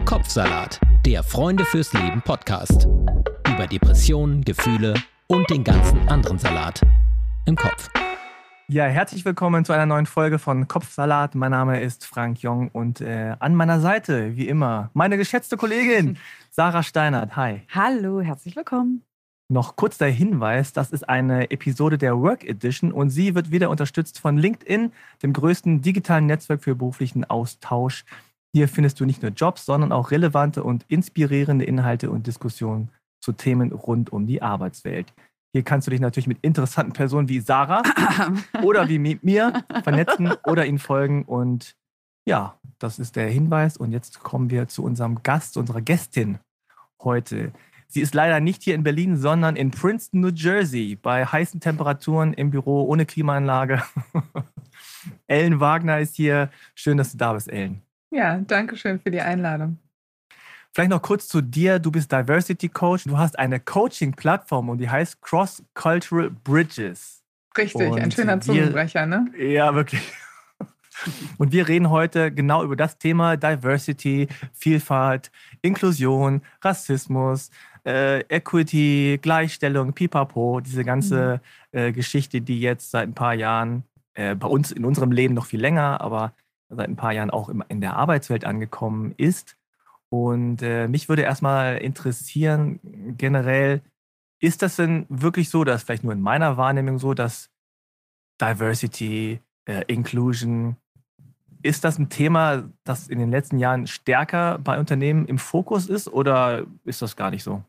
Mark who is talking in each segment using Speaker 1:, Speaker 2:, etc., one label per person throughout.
Speaker 1: Kopfsalat, der Freunde fürs Leben Podcast. Über Depressionen, Gefühle und den ganzen anderen Salat im Kopf.
Speaker 2: Ja, herzlich willkommen zu einer neuen Folge von Kopfsalat. Mein Name ist Frank Jong und an meiner Seite, wie immer, meine geschätzte Kollegin Sarah Steinert. Hi.
Speaker 3: Hallo, herzlich willkommen.
Speaker 2: Noch kurz der Hinweis, das ist eine Episode der Work Edition und sie wird wieder unterstützt von LinkedIn, dem größten digitalen Netzwerk für beruflichen Austausch. Hier findest du nicht nur Jobs, sondern auch relevante und inspirierende Inhalte und Diskussionen zu Themen rund um die Arbeitswelt. Hier kannst du dich natürlich mit interessanten Personen wie Sarah oder wie mit mir vernetzen oder ihnen folgen. Und ja, das ist der Hinweis. Und jetzt kommen wir zu unserem Gast, unserer Gästin heute. Sie ist leider nicht hier in Berlin, sondern in Princeton, New Jersey, bei heißen Temperaturen im Büro ohne Klimaanlage. Ellen Wagner ist hier. Schön, dass du da bist, Ellen.
Speaker 4: Ja, danke schön für die Einladung.
Speaker 2: Vielleicht noch kurz zu dir. Du bist Diversity Coach. Du hast eine Coaching-Plattform und die heißt Cross Cultural Bridges.
Speaker 4: Richtig, ein schöner Zungenbrecher, ne?
Speaker 2: Ja, wirklich. Und wir reden heute genau über das Thema Diversity, Vielfalt, Inklusion, Rassismus, Equity, Gleichstellung, Pipapo, diese ganze Geschichte, die jetzt seit ein paar Jahren bei uns in unserem Leben noch viel länger, aber seit ein paar Jahren auch in der Arbeitswelt angekommen ist. Und mich würde erstmal interessieren, generell, ist das denn wirklich so, dass vielleicht nur in meiner Wahrnehmung so, dass Diversity, Inclusion, ist das ein Thema, das in den letzten Jahren stärker bei Unternehmen im Fokus ist oder ist das gar nicht so?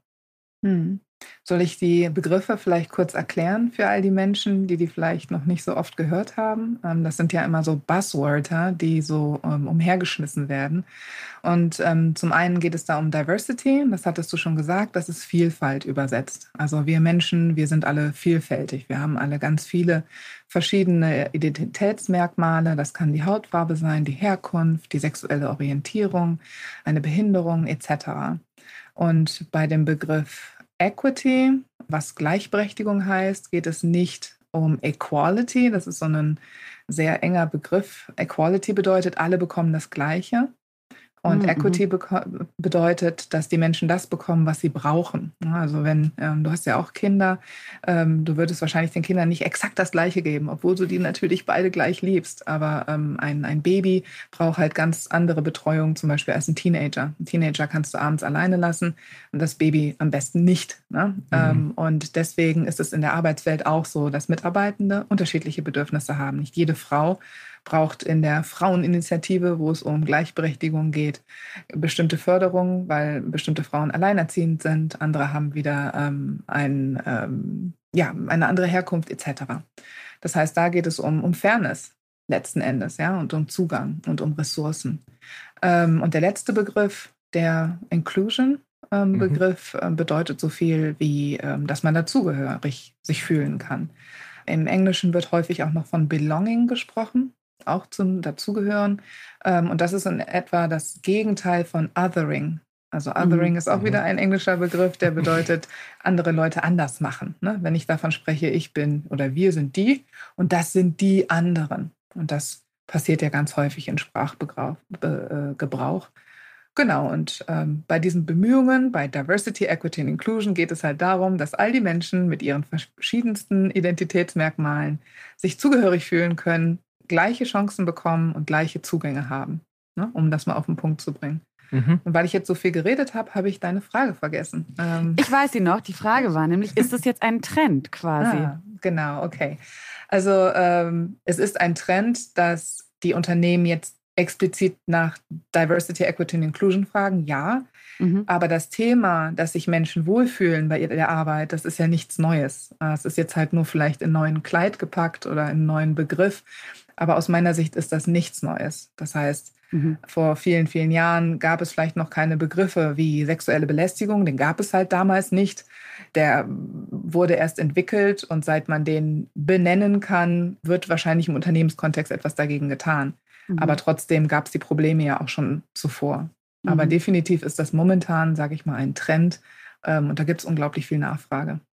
Speaker 4: Soll ich die Begriffe vielleicht kurz erklären für all die Menschen, die vielleicht noch nicht so oft gehört haben? Das sind ja immer so Buzzwörter, die so umhergeschmissen werden. Und zum einen geht es da um Diversity, das hattest du schon gesagt, das ist Vielfalt übersetzt. Also wir Menschen, wir sind alle vielfältig. Wir haben alle ganz viele verschiedene Identitätsmerkmale. Das kann die Hautfarbe sein, die Herkunft, die sexuelle Orientierung, eine Behinderung etc. Und bei dem Begriff Equity, was Gleichberechtigung heißt, geht es nicht um Equality. Das ist so ein sehr enger Begriff. Equality bedeutet, alle bekommen das Gleiche. Und Equity bedeutet, dass die Menschen das bekommen, was sie brauchen. Also wenn, du hast ja auch Kinder, du würdest wahrscheinlich den Kindern nicht exakt das Gleiche geben, obwohl du die natürlich beide gleich liebst. Aber ein Baby braucht halt ganz andere Betreuung, zum Beispiel als ein Teenager. Ein Teenager kannst du abends alleine lassen und das Baby am besten nicht. Ne? Und deswegen ist es in der Arbeitswelt auch so, dass Mitarbeitende unterschiedliche Bedürfnisse haben. Nicht jede Frau braucht in der Fraueninitiative, wo es um Gleichberechtigung geht, bestimmte Förderung, weil bestimmte Frauen alleinerziehend sind. Andere haben wieder eine andere Herkunft etc. Das heißt, da geht es um Fairness letzten Endes, ja, und um Zugang und um Ressourcen. Und der letzte Begriff, der Inclusion-Begriff, bedeutet so viel wie, dass man dazugehörig sich fühlen kann. Im Englischen wird häufig auch noch von Belonging gesprochen, auch zum Dazugehören. Und das ist in etwa das Gegenteil von Othering. Also Othering ist auch wieder ein englischer Begriff, der bedeutet, andere Leute anders machen. Ne? Wenn ich davon spreche, ich bin oder wir sind die und das sind die anderen. Und das passiert ja ganz häufig in Sprachgebrauch. Genau, und bei diesen Bemühungen, bei Diversity, Equity und Inclusion geht es halt darum, dass all die Menschen mit ihren verschiedensten Identitätsmerkmalen sich zugehörig fühlen können, gleiche Chancen bekommen und gleiche Zugänge haben, ne, um das mal auf den Punkt zu bringen. Und weil ich jetzt so viel geredet habe, habe ich deine Frage vergessen.
Speaker 3: Ich weiß sie noch, die Frage war nämlich, ist das jetzt ein Trend quasi?
Speaker 4: Genau, okay. Also es ist ein Trend, dass die Unternehmen jetzt explizit nach Diversity, Equity und Inclusion fragen, ja. Aber das Thema, dass sich Menschen wohlfühlen bei der Arbeit, das ist ja nichts Neues. Es ist jetzt halt nur vielleicht in einen neuen Kleid gepackt oder in einen neuen Begriff. Aber aus meiner Sicht ist das nichts Neues. Das heißt, vor vielen, vielen Jahren gab es vielleicht noch keine Begriffe wie sexuelle Belästigung. Den gab es halt damals nicht. Der wurde erst entwickelt und seit man den benennen kann, wird wahrscheinlich im Unternehmenskontext etwas dagegen getan. Aber trotzdem gab es die Probleme ja auch schon zuvor. Aber definitiv ist das momentan, sage ich mal, ein Trend. Und da gibt es unglaublich viel Nachfrage.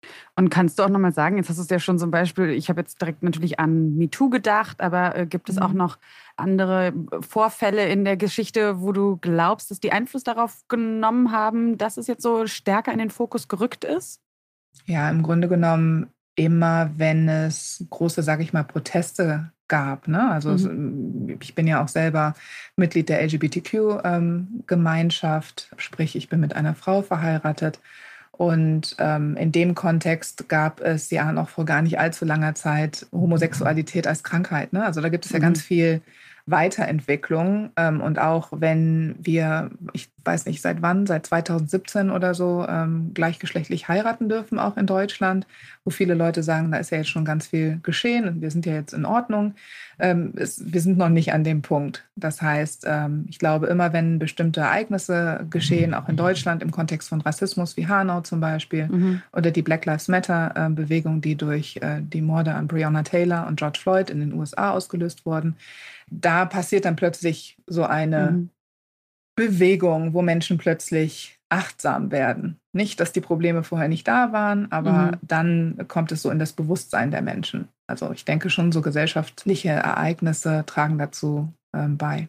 Speaker 3: Und kannst du auch nochmal sagen, jetzt hast du es ja schon zum Beispiel, ich habe jetzt direkt natürlich an MeToo gedacht, aber gibt es auch noch andere Vorfälle in der Geschichte, wo du glaubst, dass die Einfluss darauf genommen haben, dass es jetzt so stärker in den Fokus gerückt ist? Ja,
Speaker 4: im Grunde genommen immer, wenn es große, sage ich mal, Proteste gab. Ne? Also ich bin ja auch selber Mitglied der LGBTQ-Gemeinschaft, sprich ich bin mit einer Frau verheiratet. Und in dem Kontext gab es ja noch vor gar nicht allzu langer Zeit Homosexualität als Krankheit. Ne? Also da gibt es ja ganz viel Weiterentwicklung. Und auch wenn wir, ich weiß nicht seit wann, seit 2017 oder so, gleichgeschlechtlich heiraten dürfen, auch in Deutschland, wo viele Leute sagen, da ist ja jetzt schon ganz viel geschehen und wir sind ja jetzt in Ordnung. Wir sind noch nicht an dem Punkt. Das heißt, ich glaube, immer wenn bestimmte Ereignisse geschehen, auch in Deutschland im Kontext von Rassismus, wie Hanau zum Beispiel, oder die Black Lives Matter-Bewegung, die durch die Morde an Breonna Taylor und George Floyd in den USA ausgelöst wurden, da passiert dann plötzlich so eine Bewegung, wo Menschen plötzlich achtsam werden. Nicht, dass die Probleme vorher nicht da waren, aber dann kommt es so in das Bewusstsein der Menschen. Also ich denke schon, so gesellschaftliche Ereignisse tragen dazu bei.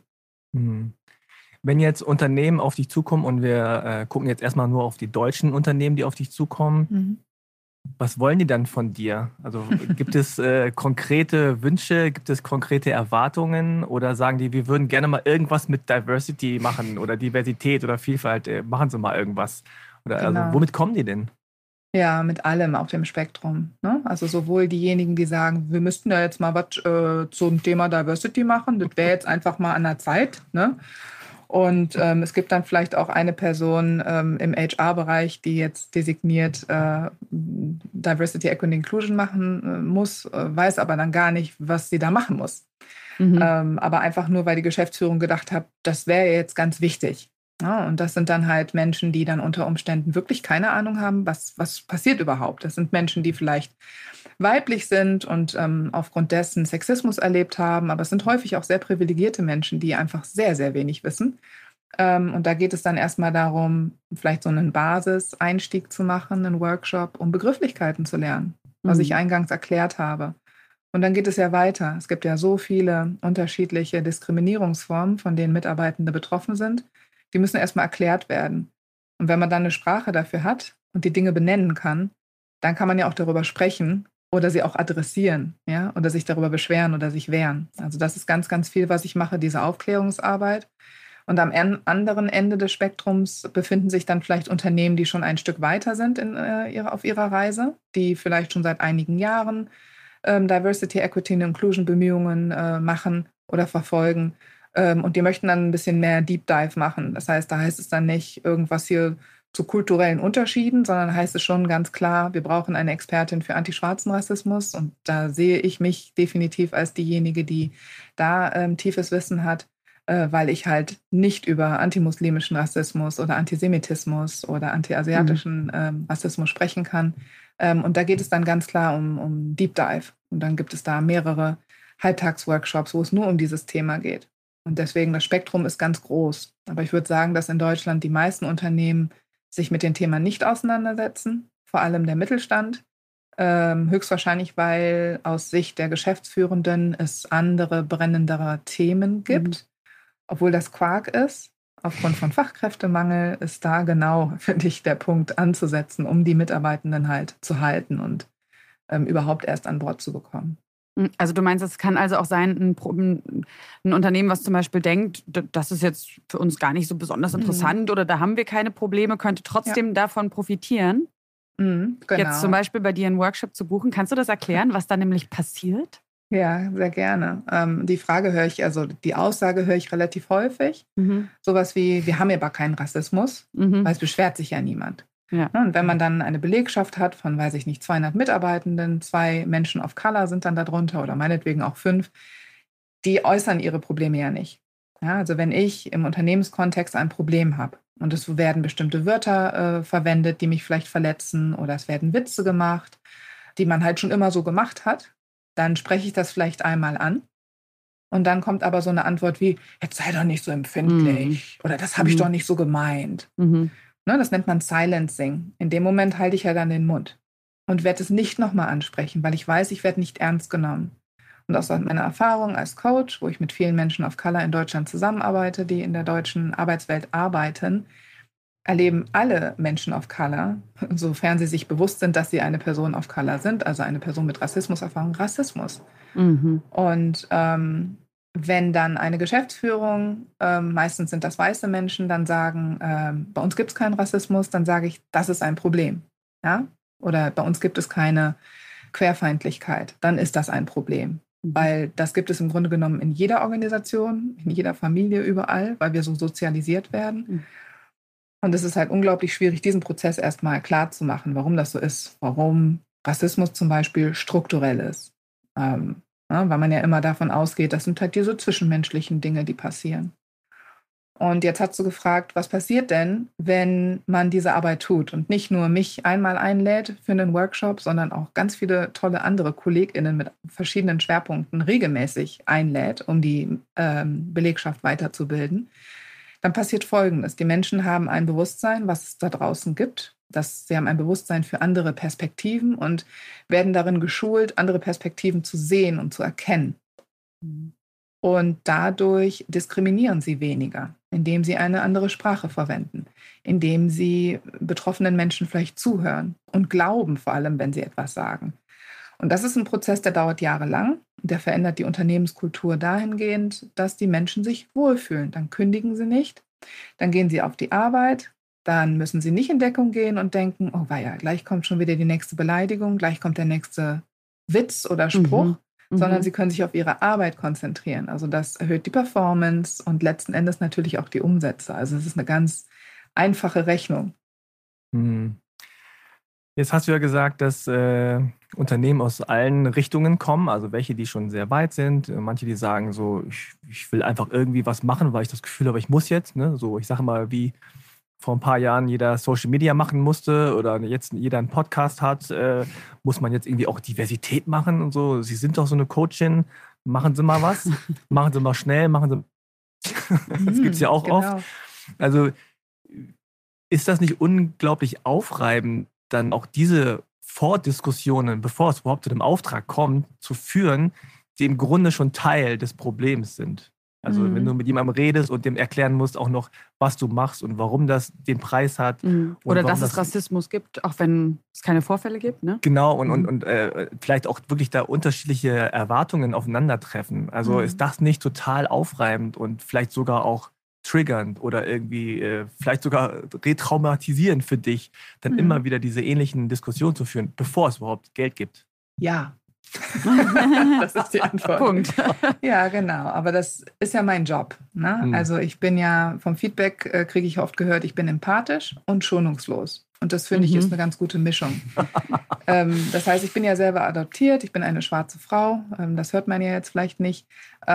Speaker 2: Wenn jetzt Unternehmen auf dich zukommen und wir gucken jetzt erstmal nur auf die deutschen Unternehmen, die auf dich zukommen, was wollen die dann von dir? Also gibt es konkrete Wünsche, gibt es konkrete Erwartungen oder sagen die, wir würden gerne mal irgendwas mit Diversity machen oder Diversität oder Vielfalt, machen Sie mal irgendwas? Oder
Speaker 4: Genau.
Speaker 2: Also womit kommen die denn?
Speaker 4: Ja, mit allem auf dem Spektrum. Ne? Also sowohl diejenigen, die sagen, wir müssten ja jetzt mal was zum Thema Diversity machen, das wäre jetzt einfach mal an der Zeit. Ne? Und es gibt dann vielleicht auch eine Person im HR-Bereich, die jetzt designiert Diversity, Equity, Inclusion machen muss, weiß aber dann gar nicht, was sie da machen muss. Aber einfach nur, weil die Geschäftsführung gedacht hat, das wäre jetzt ganz wichtig. Ja, und das sind dann halt Menschen, die dann unter Umständen wirklich keine Ahnung haben, was passiert überhaupt. Das sind Menschen, die vielleicht weiblich sind und aufgrund dessen Sexismus erlebt haben, aber es sind häufig auch sehr privilegierte Menschen, die einfach sehr, sehr wenig wissen. Und da geht es dann erstmal darum, vielleicht so einen Basiseinstieg zu machen, einen Workshop, um Begrifflichkeiten zu lernen, was ich eingangs erklärt habe. Und dann geht es ja weiter. Es gibt ja so viele unterschiedliche Diskriminierungsformen, von denen Mitarbeitende betroffen sind. Die müssen erstmal erklärt werden. Und wenn man dann eine Sprache dafür hat und die Dinge benennen kann, dann kann man ja auch darüber sprechen oder sie auch adressieren, ja, oder sich darüber beschweren oder sich wehren. Also das ist ganz, ganz viel, was ich mache, diese Aufklärungsarbeit. Und am anderen Ende des Spektrums befinden sich dann vielleicht Unternehmen, die schon ein Stück weiter sind auf ihrer Reise, die vielleicht schon seit einigen Jahren Diversity, Equity und Inclusion Bemühungen machen oder verfolgen. Und die möchten dann ein bisschen mehr Deep Dive machen. Das heißt, da heißt es dann nicht irgendwas hier zu kulturellen Unterschieden, sondern heißt es schon ganz klar, wir brauchen eine Expertin für antischwarzen Rassismus. Und da sehe ich mich definitiv als diejenige, die da tiefes Wissen hat, weil ich halt nicht über antimuslimischen Rassismus oder Antisemitismus oder antiasiatischen Rassismus sprechen kann. Und da geht es dann ganz klar um Deep Dive. Und dann gibt es da mehrere Halbtagsworkshops, wo es nur um dieses Thema geht. Und deswegen, das Spektrum ist ganz groß. Aber ich würde sagen, dass in Deutschland die meisten Unternehmen sich mit dem Thema nicht auseinandersetzen, vor allem der Mittelstand. Höchstwahrscheinlich, weil aus Sicht der Geschäftsführenden es andere, brennendere Themen gibt. Obwohl das Quark ist, aufgrund von Fachkräftemangel, ist da genau, finde ich, der Punkt anzusetzen, um die Mitarbeitenden halt zu halten und überhaupt erst an Bord zu bekommen.
Speaker 3: Also du meinst, es kann also auch sein, ein Unternehmen, was zum Beispiel denkt, das ist jetzt für uns gar nicht so besonders interessant oder da haben wir keine Probleme, könnte trotzdem davon profitieren.
Speaker 4: Genau.
Speaker 3: Jetzt zum Beispiel bei dir einen Workshop zu buchen. Kannst du das erklären, was da nämlich passiert?
Speaker 4: Ja, sehr gerne. Die Frage höre ich, also die Aussage höre ich relativ häufig. Sowas wie, wir haben aber keinen Rassismus, weil es beschwert sich ja niemand. Ja. Und wenn man dann eine Belegschaft hat von, weiß ich nicht, 200 Mitarbeitenden, 2 Menschen of Color sind dann darunter oder meinetwegen auch 5, die äußern ihre Probleme ja nicht. Ja, also wenn ich im Unternehmenskontext ein Problem habe und es werden bestimmte Wörter verwendet, die mich vielleicht verletzen oder es werden Witze gemacht, die man halt schon immer so gemacht hat, dann spreche ich das vielleicht einmal an. Und dann kommt aber so eine Antwort wie, jetzt sei doch nicht so empfindlich oder das habe ich doch nicht so gemeint. Ne, das nennt man Silencing. In dem Moment halte ich ja dann den Mund. und werde es nicht nochmal ansprechen, weil ich weiß, ich werde nicht ernst genommen. Und aus meiner Erfahrung als Coach, wo ich mit vielen Menschen of Color in Deutschland zusammenarbeite, die in der deutschen Arbeitswelt arbeiten, erleben alle Menschen of Color, sofern sie sich bewusst sind, dass sie eine Person of Color sind, also eine Person mit Rassismuserfahrung, Rassismus. Und wenn dann eine Geschäftsführung, meistens sind das weiße Menschen, dann sagen, bei uns gibt es keinen Rassismus, dann sage ich, das ist ein Problem. Ja? Oder bei uns gibt es keine Querfeindlichkeit, dann ist das ein Problem. Weil das gibt es im Grunde genommen in jeder Organisation, in jeder Familie, überall, weil wir so sozialisiert werden. Und es ist halt unglaublich schwierig, diesen Prozess erstmal klar zu machen, warum das so ist, warum Rassismus zum Beispiel strukturell ist. Weil man ja immer davon ausgeht, das sind halt diese zwischenmenschlichen Dinge, die passieren. Und jetzt hast du gefragt, was passiert denn, wenn man diese Arbeit tut und nicht nur mich einmal einlädt für einen Workshop, sondern auch ganz viele tolle andere KollegInnen mit verschiedenen Schwerpunkten regelmäßig einlädt, um die Belegschaft weiterzubilden. Dann passiert Folgendes. Die Menschen haben ein Bewusstsein, was es da draußen gibt. Sie haben ein Bewusstsein für andere Perspektiven und werden darin geschult, andere Perspektiven zu sehen und zu erkennen. Und dadurch diskriminieren sie weniger, indem sie eine andere Sprache verwenden, indem sie betroffenen Menschen vielleicht zuhören und glauben, vor allem, wenn sie etwas sagen. Und das ist ein Prozess, der dauert jahrelang. Der verändert die Unternehmenskultur dahingehend, dass die Menschen sich wohlfühlen. Dann kündigen sie nicht, dann gehen sie auf die Arbeit, dann müssen sie nicht in Deckung gehen und denken, oh weia, gleich kommt schon wieder die nächste Beleidigung, gleich kommt der nächste Witz oder Spruch, sondern sie können sich auf ihre Arbeit konzentrieren. Also das erhöht die Performance und letzten Endes natürlich auch die Umsätze. Also es ist eine ganz einfache Rechnung.
Speaker 2: Jetzt hast du ja gesagt, dass Unternehmen aus allen Richtungen kommen, also welche, die schon sehr weit sind, manche, die sagen so, ich will einfach irgendwie was machen, weil ich das Gefühl habe, ich muss jetzt, ne? So, ich sage mal, wie vor ein paar Jahren jeder Social Media machen musste oder jetzt jeder einen Podcast hat, muss man jetzt irgendwie auch Diversität machen und so. Sie sind doch so eine Coachin, machen Sie mal was, machen Sie mal schnell, machen Sie. Das gibt es ja auch oft. Also ist das nicht unglaublich aufreibend, dann auch diese Vordiskussionen, bevor es überhaupt zu dem Auftrag kommt, zu führen, die im Grunde schon Teil des Problems sind? Also wenn du mit jemandem redest und dem erklären musst auch noch, was du machst und warum das den Preis hat.
Speaker 3: Oder dass es Rassismus gibt, auch wenn es keine Vorfälle gibt. Ne?
Speaker 2: Genau, und vielleicht auch wirklich da unterschiedliche Erwartungen aufeinandertreffen. Also ist das nicht total aufreibend und vielleicht sogar auch triggernd oder irgendwie vielleicht sogar retraumatisierend für dich, dann immer wieder diese ähnlichen Diskussionen zu führen, bevor es überhaupt Geld gibt?
Speaker 4: Ja. Das ist die Antwort.
Speaker 3: Punkt.
Speaker 4: Ja, genau. Aber das ist ja mein Job. Ne? Also ich bin ja, vom Feedback kriege ich oft gehört, ich bin empathisch und schonungslos. Und das finde ich ist eine ganz gute Mischung. Das heißt, ich bin ja selber adoptiert, ich bin eine schwarze Frau, das hört man ja jetzt vielleicht nicht.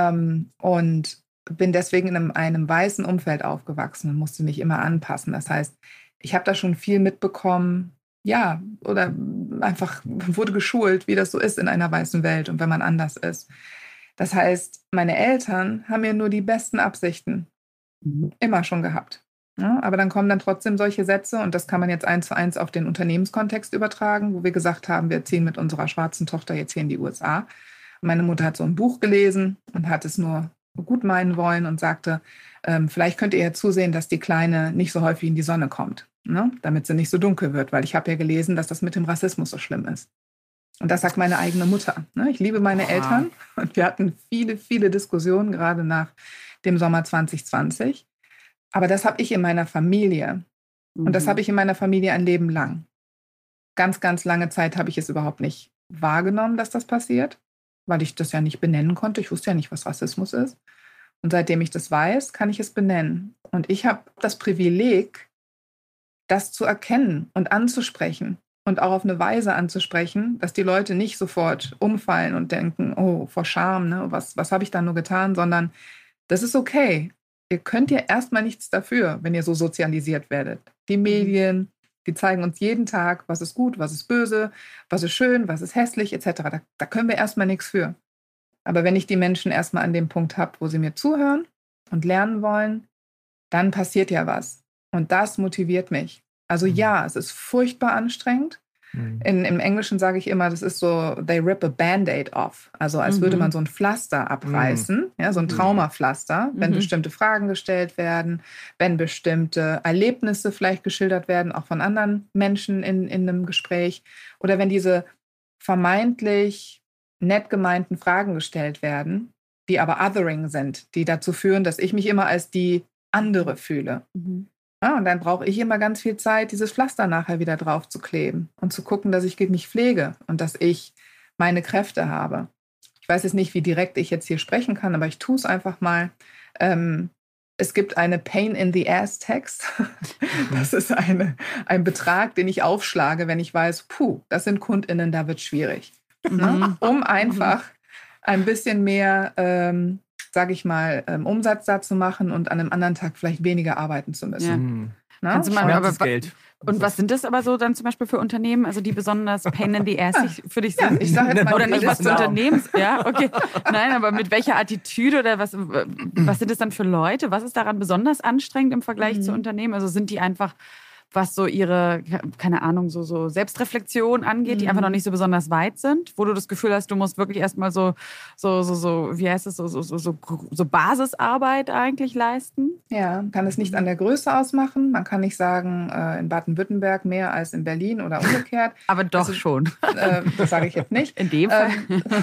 Speaker 4: Und bin deswegen in einem weißen Umfeld aufgewachsen und musste mich immer anpassen. Das heißt, ich habe da schon viel mitbekommen, ja, oder einfach wurde geschult, wie das so ist in einer weißen Welt und wenn man anders ist. Das heißt, meine Eltern haben ja nur die besten Absichten immer schon gehabt. Ja, aber dann kommen dann trotzdem solche Sätze und das kann man jetzt 1:1 auf den Unternehmenskontext übertragen, wo wir gesagt haben, wir ziehen mit unserer schwarzen Tochter jetzt hier in die USA. Und meine Mutter hat so ein Buch gelesen und hat es nur gut meinen wollen und sagte, vielleicht könnt ihr ja zusehen, dass die Kleine nicht so häufig in die Sonne kommt, ne? Damit sie nicht so dunkel wird, weil ich habe ja gelesen, dass das mit dem Rassismus so schlimm ist. Und das sagt meine eigene Mutter. Ne? Ich liebe meine Eltern und wir hatten viele, viele Diskussionen, gerade nach dem Sommer 2020. Aber das habe ich in meiner Familie. Und das habe ich in meiner Familie ein Leben lang. Ganz, ganz lange Zeit habe ich es überhaupt nicht wahrgenommen, dass das passiert, weil ich das ja nicht benennen konnte. Ich wusste ja nicht, was Rassismus ist. Und seitdem ich das weiß, kann ich es benennen. Und ich habe das Privileg, das zu erkennen und anzusprechen und auch auf eine Weise anzusprechen, dass die Leute nicht sofort umfallen und denken, oh, vor Scham, ne? Was habe ich da nur getan, sondern das ist okay. Ihr könnt ja erstmal nichts dafür, wenn ihr so sozialisiert werdet. Die Medien, die zeigen uns jeden Tag, was ist gut, was ist böse, was ist schön, was ist hässlich, etc. Da können wir erstmal nichts für. Aber wenn ich die Menschen erstmal an dem Punkt habe, wo sie mir zuhören und lernen wollen, dann passiert ja was. Und das motiviert mich. Also ja, es ist furchtbar anstrengend. Im Englischen sage ich immer, das ist so, they rip a Band-Aid off. Also als würde man so ein Pflaster abreißen, ja, so ein Traumapflaster, wenn bestimmte Fragen gestellt werden, wenn bestimmte Erlebnisse vielleicht geschildert werden, auch von anderen Menschen in einem Gespräch. Oder wenn diese vermeintlich nett gemeinten Fragen gestellt werden, die aber othering sind, die dazu führen, dass ich mich immer als die andere fühle. Ja, und dann brauche ich immer ganz viel Zeit, dieses Pflaster nachher wieder drauf zu kleben und zu gucken, dass ich mich pflege und dass ich meine Kräfte habe. Ich weiß jetzt nicht, wie direkt ich jetzt hier sprechen kann, aber ich tue es einfach mal. Es gibt eine Pain-in-the-Ass-Text. Das ist ein Betrag, den ich aufschlage, wenn ich weiß, das sind KundInnen, da wird es schwierig. Um einfach ein bisschen mehr, sage ich mal, Umsatz da zu machen und an einem anderen Tag vielleicht weniger arbeiten zu müssen.
Speaker 3: Ja. Kannst du mal, Geld. Und was sind das aber so dann zum Beispiel für Unternehmen, also die besonders pain in the ass für dich sind?
Speaker 4: Ich sag jetzt mal,
Speaker 3: oder nicht was zu Unternehmens, ja, okay. Nein, aber mit welcher Attitüde oder was sind das dann für Leute? Was ist daran besonders anstrengend im Vergleich zu Unternehmen? Also sind die einfach, was so ihre, keine Ahnung, so Selbstreflexion angeht, die einfach noch nicht so besonders weit sind, wo du das Gefühl hast, du musst wirklich erstmal so, wie heißt es, so Basisarbeit eigentlich leisten?
Speaker 4: Ja, kann es nicht an der Größe ausmachen. Man kann nicht sagen, in Baden-Württemberg mehr als in Berlin oder umgekehrt.
Speaker 3: Aber doch schon.
Speaker 4: Das sage ich jetzt nicht.
Speaker 3: In dem Fall.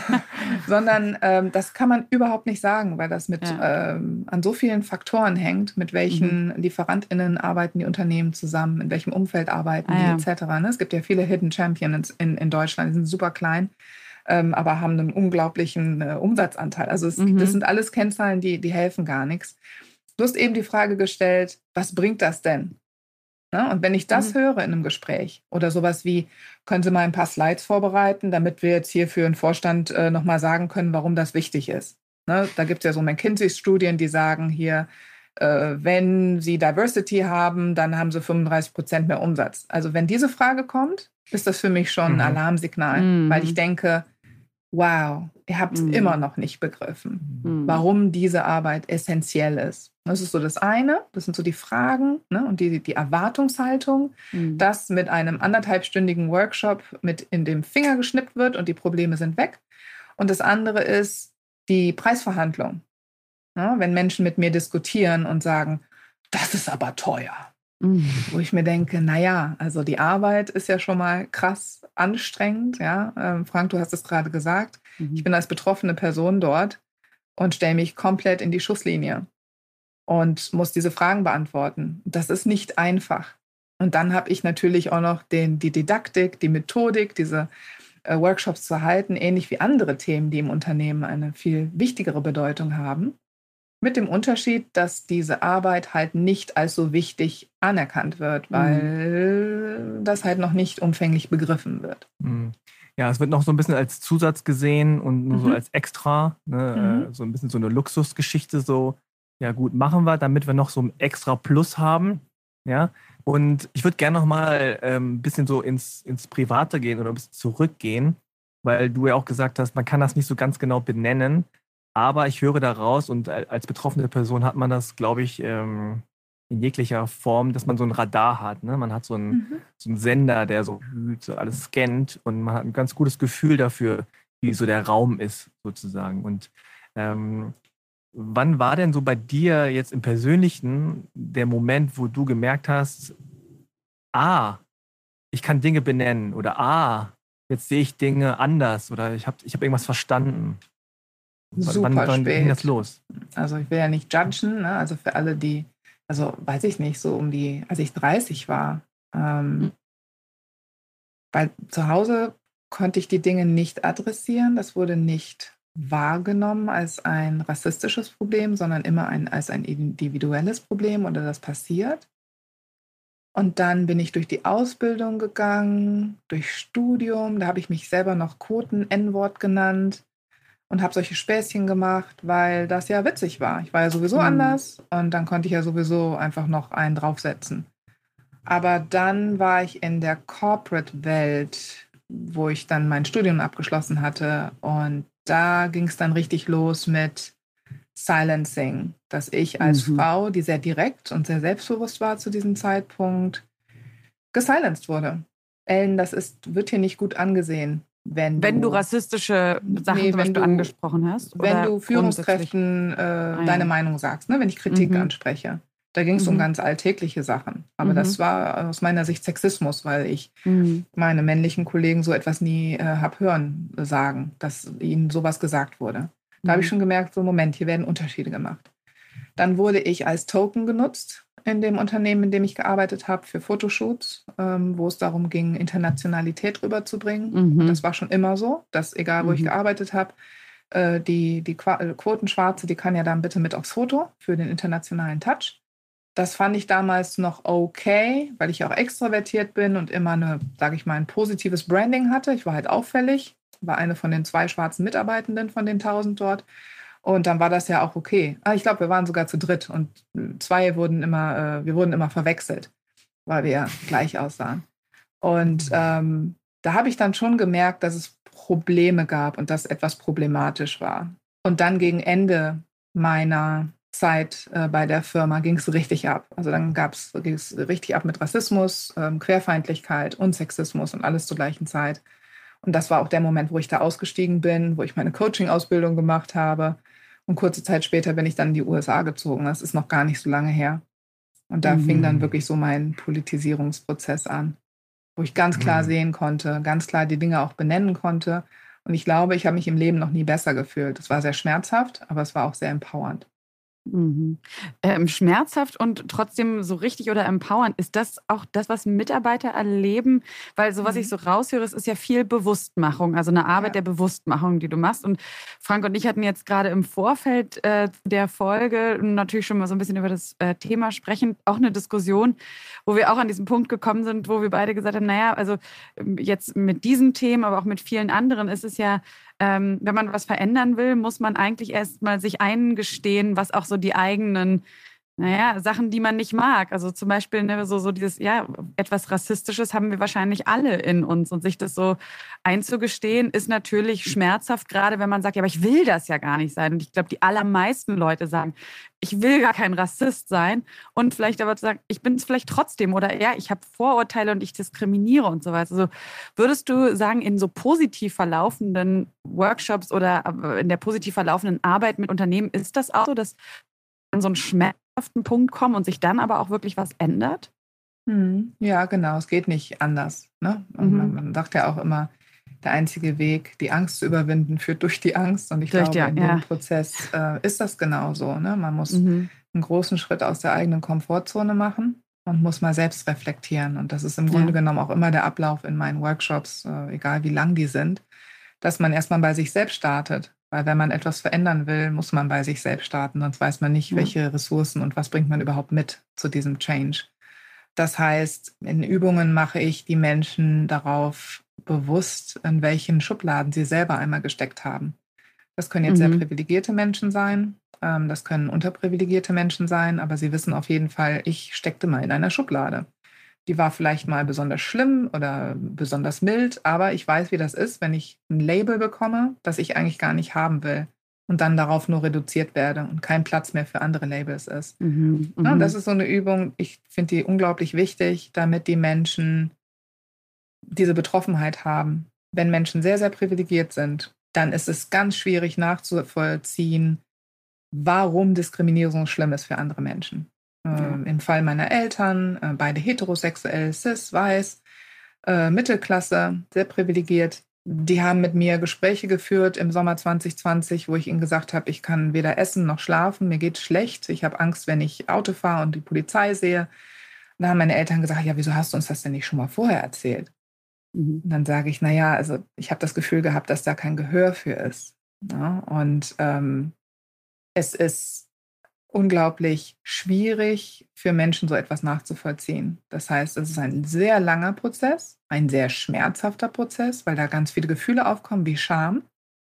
Speaker 4: Sondern das kann man überhaupt nicht sagen, weil das an so vielen Faktoren hängt, mit welchen LieferantInnen arbeiten die Unternehmen zusammen, in welchem Umfeld arbeiten die etc. Es gibt ja viele Hidden Champions in Deutschland, die sind super klein, aber haben einen unglaublichen Umsatzanteil. Also das sind alles Kennzahlen, die helfen gar nichts. Du hast eben die Frage gestellt, was bringt das denn? Ja, und wenn ich das höre in einem Gespräch oder sowas wie, können Sie mal ein paar Slides vorbereiten, damit wir jetzt hier für den Vorstand nochmal sagen können, warum das wichtig ist. Ne? Da gibt es ja so McKinsey-Studien, die sagen hier, wenn Sie Diversity haben, dann haben Sie 35% mehr Umsatz. Also wenn diese Frage kommt, ist das für mich schon ein Alarmsignal, weil ich denke, wow, ihr habt es immer noch nicht begriffen, warum diese Arbeit essentiell ist. Das ist so das eine, das sind so die Fragen, ne, und die Erwartungshaltung, dass mit einem 1,5-stündigen Workshop mit in dem Finger geschnippt wird und die Probleme sind weg. Und das andere ist die Preisverhandlung. Ja, wenn Menschen mit mir diskutieren und sagen, das ist aber teuer. Wo ich mir denke, naja, also die Arbeit ist ja schon mal krass anstrengend. Ja? Frank, du hast es gerade gesagt. Ich bin als betroffene Person dort und stelle mich komplett in die Schusslinie und muss diese Fragen beantworten. Das ist nicht einfach. Und dann habe ich natürlich auch noch die Didaktik, die Methodik, diese Workshops zu halten, ähnlich wie andere Themen, die im Unternehmen eine viel wichtigere Bedeutung haben. Mit dem Unterschied, dass diese Arbeit halt nicht als so wichtig anerkannt wird, weil das halt noch nicht umfänglich begriffen wird.
Speaker 2: Ja, es wird noch so ein bisschen als Zusatz gesehen und nur so als Extra, ne? So ein bisschen so eine Luxusgeschichte, so, ja gut, machen wir, damit wir noch so ein extra Plus haben. Ja, und ich würde gerne noch mal ein bisschen so ins Private gehen oder ein bisschen zurückgehen, weil du ja auch gesagt hast, man kann das nicht so ganz genau benennen. Aber ich höre daraus, und als betroffene Person hat man das, glaube ich, in jeglicher Form, dass man so ein Radar hat. Ne? Man hat so einen Sender, der so alles scannt, und man hat ein ganz gutes Gefühl dafür, wie so der Raum ist, sozusagen. Und wann war denn so bei dir jetzt im Persönlichen der Moment, wo du gemerkt hast, ich kann Dinge benennen, oder jetzt sehe ich Dinge anders, oder ich hab irgendwas verstanden? Wann ging das los?
Speaker 4: Also ich will ja nicht judgen, ne? Also für alle, die, also weiß ich nicht, so als ich 30 war, weil zu Hause konnte ich die Dinge nicht adressieren. Das wurde nicht wahrgenommen als ein rassistisches Problem, sondern immer als ein individuelles Problem, oder das passiert. Und dann bin ich durch die Ausbildung gegangen, durch Studium, da habe ich mich selber noch Quoten N-Wort genannt. Und habe solche Späßchen gemacht, weil das ja witzig war. Ich war ja sowieso anders, und dann konnte ich ja sowieso einfach noch einen draufsetzen. Aber dann war ich in der Corporate-Welt, wo ich dann mein Studium abgeschlossen hatte. Und da ging es dann richtig los mit Silencing, dass ich als Frau, die sehr direkt und sehr selbstbewusst war zu diesem Zeitpunkt, gesilenced wurde. Ellen, wird hier nicht gut angesehen,
Speaker 3: Wenn du rassistische Sachen zum Beispiel angesprochen hast?
Speaker 4: Wenn du Führungskräften deine Meinung sagst, ne? Wenn ich Kritik anspreche. Da ging es um ganz alltägliche Sachen. Aber das war aus meiner Sicht Sexismus, weil ich meine männlichen Kollegen so etwas nie habe hören sagen, dass ihnen sowas gesagt wurde. Da habe ich schon gemerkt, so Moment, hier werden Unterschiede gemacht. Dann wurde ich als Token genutzt in dem Unternehmen, in dem ich gearbeitet habe, für Fotoshoots, wo es darum ging, Internationalität rüberzubringen. Und das war schon immer so, dass egal, wo ich gearbeitet habe, die Quotenschwarze, die kann ja dann bitte mit aufs Foto für den internationalen Touch. Das fand ich damals noch okay, weil ich auch extrovertiert bin und immer ein positives Branding hatte. Ich war halt auffällig, war eine von den 2 schwarzen Mitarbeitenden von den 1000 dort. Und dann war das ja auch okay. Ich glaube, wir waren sogar zu dritt und 2 wurden immer verwechselt, weil wir ja gleich aussahen. Und da habe ich dann schon gemerkt, dass es Probleme gab und dass etwas problematisch war. Und dann gegen Ende meiner Zeit bei der Firma ging es richtig ab. Also dann ging es richtig ab mit Rassismus, Querfeindlichkeit und Sexismus und alles zur gleichen Zeit. Und das war auch der Moment, wo ich da ausgestiegen bin, wo ich meine Coaching-Ausbildung gemacht habe. Und kurze Zeit später bin ich dann in die USA gezogen. Das ist noch gar nicht so lange her. Und da fing dann wirklich so mein Politisierungsprozess an, wo ich ganz klar sehen konnte, ganz klar die Dinge auch benennen konnte. Und ich glaube, ich habe mich im Leben noch nie besser gefühlt. Es war sehr schmerzhaft, aber es war auch sehr empowernd.
Speaker 3: Schmerzhaft und trotzdem so richtig oder empowernd. Ist das auch das, was Mitarbeiter erleben? Weil so, was ich so raushöre, es ist ja viel Bewusstmachung, also eine Arbeit der Bewusstmachung, die du machst. Und Frank und ich hatten jetzt gerade im Vorfeld der Folge natürlich schon mal so ein bisschen über das Thema sprechen, auch eine Diskussion, wo wir auch an diesen Punkt gekommen sind, wo wir beide gesagt haben, naja, also jetzt mit diesen Themen, aber auch mit vielen anderen ist es ja, wenn man was verändern will, muss man eigentlich erst mal sich eingestehen, was auch so die eigenen, Sachen, die man nicht mag. Also zum Beispiel so dieses, etwas Rassistisches haben wir wahrscheinlich alle in uns. Und sich das so einzugestehen, ist natürlich schmerzhaft, gerade wenn man sagt, ja, aber ich will das ja gar nicht sein. Und ich glaube, die allermeisten Leute sagen, ich will gar kein Rassist sein. Und vielleicht aber zu sagen, ich bin es vielleicht trotzdem. Oder ich habe Vorurteile und ich diskriminiere und so weiter. Also würdest du sagen, in so positiv verlaufenden Workshops oder in der positiv verlaufenden Arbeit mit Unternehmen, ist das auch so, dass an so einen schmerzhaften Punkt kommen und sich dann aber auch wirklich was ändert?
Speaker 4: Ja, genau. Es geht nicht anders. Ne? Man sagt ja auch immer, der einzige Weg, die Angst zu überwinden, führt durch die Angst. Und ich glaube, in dem Prozess ist das genauso. Ne? Man muss einen großen Schritt aus der eigenen Komfortzone machen und muss mal selbst reflektieren. Und das ist im Grunde genommen auch immer der Ablauf in meinen Workshops, egal wie lang die sind, dass man erstmal bei sich selbst startet. Weil wenn man etwas verändern will, muss man bei sich selbst starten. Sonst weiß man nicht, welche Ressourcen und was bringt man überhaupt mit zu diesem Change. Das heißt, in Übungen mache ich die Menschen darauf bewusst, in welchen Schubladen sie selber einmal gesteckt haben. Das können jetzt sehr privilegierte Menschen sein, das können unterprivilegierte Menschen sein, aber sie wissen auf jeden Fall, ich steckte mal in einer Schublade. Die war vielleicht mal besonders schlimm oder besonders mild, aber ich weiß, wie das ist, wenn ich ein Label bekomme, das ich eigentlich gar nicht haben will und dann darauf nur reduziert werde und kein Platz mehr für andere Labels ist. Ja, das ist so eine Übung, ich finde die unglaublich wichtig, damit die Menschen diese Betroffenheit haben. Wenn Menschen sehr, sehr privilegiert sind, dann ist es ganz schwierig nachzuvollziehen, warum Diskriminierung schlimm ist für andere Menschen. Im Fall meiner Eltern, beide heterosexuell, cis, weiß, Mittelklasse, sehr privilegiert. Die haben mit mir Gespräche geführt im Sommer 2020, wo ich ihnen gesagt habe, ich kann weder essen noch schlafen, mir geht's schlecht. Ich habe Angst, wenn ich Auto fahre und die Polizei sehe. Und da haben meine Eltern gesagt, ja, wieso hast du uns das denn nicht schon mal vorher erzählt? Und dann sage ich, also ich habe das Gefühl gehabt, dass da kein Gehör für ist. Ja, und es ist unglaublich schwierig für Menschen, so etwas nachzuvollziehen. Das heißt, es ist ein sehr langer Prozess, ein sehr schmerzhafter Prozess, weil da ganz viele Gefühle aufkommen, wie Scham.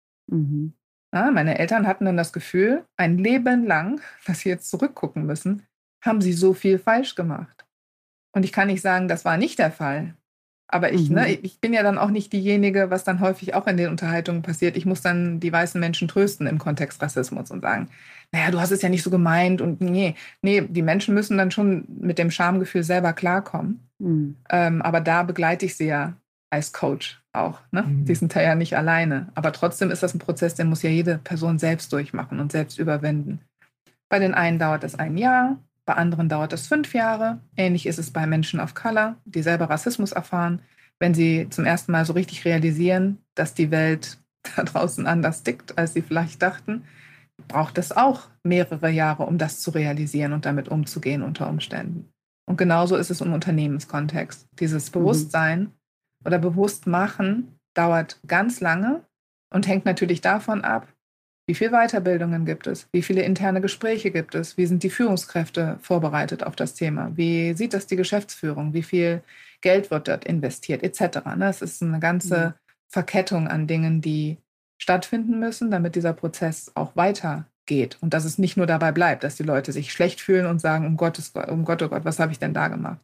Speaker 4: Ja, meine Eltern hatten dann das Gefühl, ein Leben lang, dass sie jetzt zurückgucken müssen, haben sie so viel falsch gemacht. Und ich kann nicht sagen, das war nicht der Fall. Aber ich bin ja dann auch nicht diejenige, was dann häufig auch in den Unterhaltungen passiert. Ich muss dann die weißen Menschen trösten im Kontext Rassismus und sagen, naja, du hast es ja nicht so gemeint und nee, die Menschen müssen dann schon mit dem Schamgefühl selber klarkommen. Aber da begleite ich sie ja als Coach auch. Ne? Die sind da ja nicht alleine. Aber trotzdem ist das ein Prozess, den muss ja jede Person selbst durchmachen und selbst überwinden. Bei den einen dauert es 1 Jahr, bei anderen dauert es 5 Jahre. Ähnlich ist es bei Menschen of Color, die selber Rassismus erfahren. Wenn sie zum ersten Mal so richtig realisieren, dass die Welt da draußen anders tickt, als sie vielleicht dachten, braucht es auch mehrere Jahre, um das zu realisieren und damit umzugehen unter Umständen. Und genauso ist es im Unternehmenskontext. Dieses Bewusstsein oder Bewusstmachen dauert ganz lange und hängt natürlich davon ab, wie viele Weiterbildungen gibt es, wie viele interne Gespräche gibt es, wie sind die Führungskräfte vorbereitet auf das Thema, wie sieht das die Geschäftsführung, wie viel Geld wird dort investiert, etc. Es ist eine ganze Verkettung an Dingen, die stattfinden müssen, damit dieser Prozess auch weitergeht und dass es nicht nur dabei bleibt, dass die Leute sich schlecht fühlen und sagen, um Gott, oh Gott, was habe ich denn da gemacht?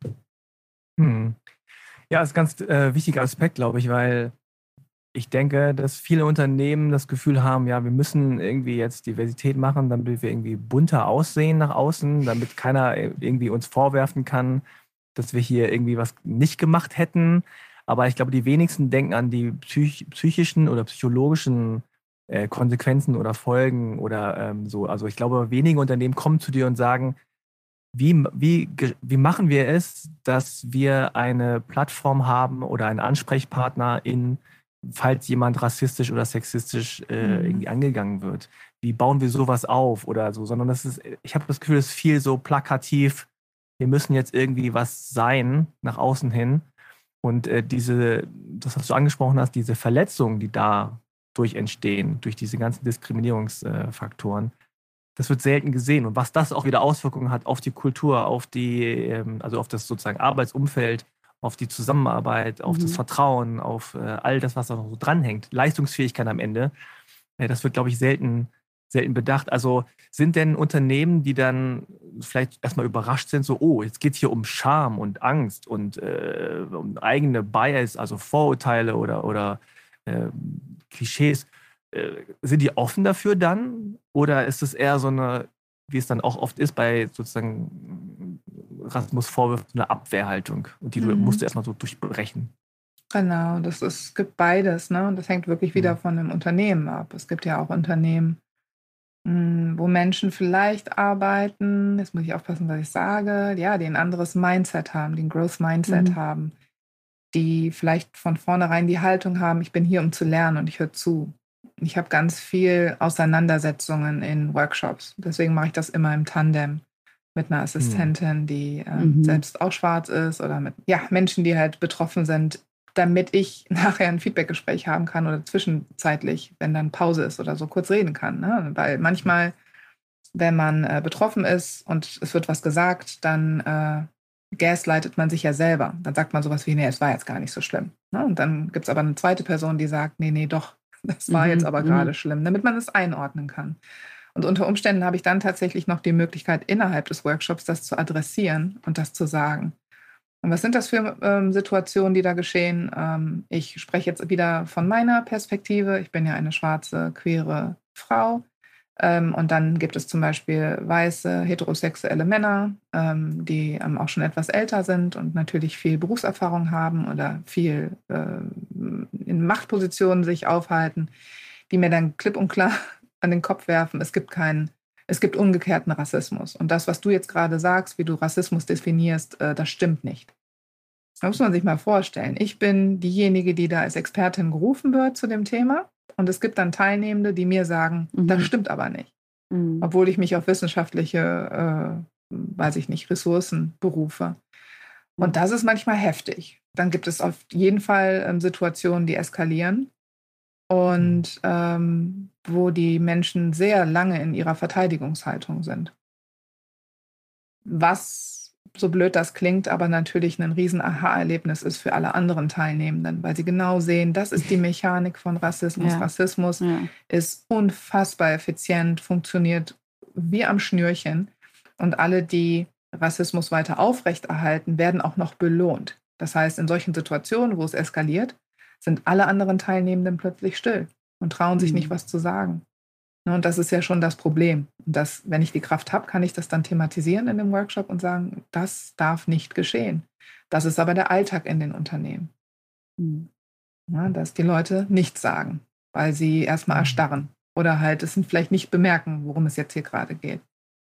Speaker 2: Ja, das ist ein ganz wichtiger Aspekt, glaube ich, weil ich denke, dass viele Unternehmen das Gefühl haben, ja, wir müssen irgendwie jetzt Diversität machen, damit wir irgendwie bunter aussehen nach außen, damit keiner irgendwie uns vorwerfen kann, dass wir hier irgendwie was nicht gemacht hätten. Aber ich glaube, die wenigsten denken an die psychischen oder psychologischen Konsequenzen oder Folgen oder so. Also ich glaube, wenige Unternehmen kommen zu dir und sagen, wie machen wir es, dass wir eine Plattform haben oder einen Ansprechpartner falls jemand rassistisch oder sexistisch irgendwie angegangen wird. Wie bauen wir sowas auf oder so? Sondern ich habe das Gefühl, es ist viel so plakativ, wir müssen jetzt irgendwie was sein nach außen hin. Und das, was du angesprochen hast, diese Verletzungen, die dadurch entstehen, durch diese ganzen Diskriminierungsfaktoren, das wird selten gesehen. Und was das auch wieder Auswirkungen hat auf die Kultur, also auf das sozusagen Arbeitsumfeld, auf die Zusammenarbeit, auf das Vertrauen, auf all das, was da noch so dranhängt, Leistungsfähigkeit am Ende, das wird, glaube ich, selten bedacht. Also sind denn Unternehmen, die dann vielleicht erstmal überrascht sind, so, oh, jetzt geht es hier um Scham und Angst und um eigene Bias, also Vorurteile oder Klischees, sind die offen dafür dann? Oder ist es eher so eine, wie es dann auch oft ist bei sozusagen Rassismusvorwürfen, eine Abwehrhaltung und die musst du erstmal so durchbrechen?
Speaker 4: Genau, es gibt beides, ne? Und das hängt wirklich wieder von dem Unternehmen ab. Es gibt ja auch Unternehmen, wo Menschen vielleicht arbeiten, jetzt muss ich aufpassen, was ich sage, ja, die ein anderes Mindset haben, die ein Growth Mindset haben, die vielleicht von vornherein die Haltung haben, ich bin hier, um zu lernen und ich höre zu. Ich habe ganz viel Auseinandersetzungen in Workshops. Deswegen mache ich das immer im Tandem mit einer Assistentin, die selbst auch schwarz ist oder mit Menschen, die halt betroffen sind, damit ich nachher ein Feedbackgespräch haben kann oder zwischenzeitlich, wenn dann Pause ist oder so, kurz reden kann. Ne? Weil manchmal, wenn man betroffen ist und es wird was gesagt, dann gaslightet man sich ja selber. Dann sagt man sowas wie, nee, es war jetzt gar nicht so schlimm. Ne? Und dann gibt es aber eine zweite Person, die sagt, nee, doch, das war jetzt aber gerade schlimm, damit man es einordnen kann. Und unter Umständen habe ich dann tatsächlich noch die Möglichkeit, innerhalb des Workshops das zu adressieren und das zu sagen. Und was sind das für Situationen, die da geschehen? Ich spreche jetzt wieder von meiner Perspektive. Ich bin ja eine schwarze, queere Frau. Und dann gibt es zum Beispiel weiße, heterosexuelle Männer, die auch schon etwas älter sind und natürlich viel Berufserfahrung haben oder viel in Machtpositionen sich aufhalten, die mir dann klipp und klar an den Kopf werfen, es gibt umgekehrten Rassismus. Und das, was du jetzt gerade sagst, wie du Rassismus definierst, das stimmt nicht. Da muss man sich mal vorstellen. Ich bin diejenige, die da als Expertin gerufen wird zu dem Thema. Und es gibt dann Teilnehmende, die mir sagen, das stimmt aber nicht. Obwohl ich mich auf wissenschaftliche, Ressourcen berufe. Und das ist manchmal heftig. Dann gibt es auf jeden Fall Situationen, die eskalieren. Und wo die Menschen sehr lange in ihrer Verteidigungshaltung sind. Was, so blöd das klingt, aber natürlich ein riesen Aha-Erlebnis ist für alle anderen Teilnehmenden, weil sie genau sehen, das ist die Mechanik von Rassismus. Ja. Rassismus ist unfassbar effizient, funktioniert wie am Schnürchen. Und alle, die Rassismus weiter aufrechterhalten, werden auch noch belohnt. Das heißt, in solchen Situationen, wo es eskaliert, sind alle anderen Teilnehmenden plötzlich still und trauen sich nicht, was zu sagen. Und das ist ja schon das Problem. Und wenn ich die Kraft habe, kann ich das dann thematisieren in dem Workshop und sagen, das darf nicht geschehen. Das ist aber der Alltag in den Unternehmen. Ja, dass die Leute nichts sagen, weil sie erstmal erstarren oder halt es vielleicht nicht bemerken, worum es jetzt hier gerade geht.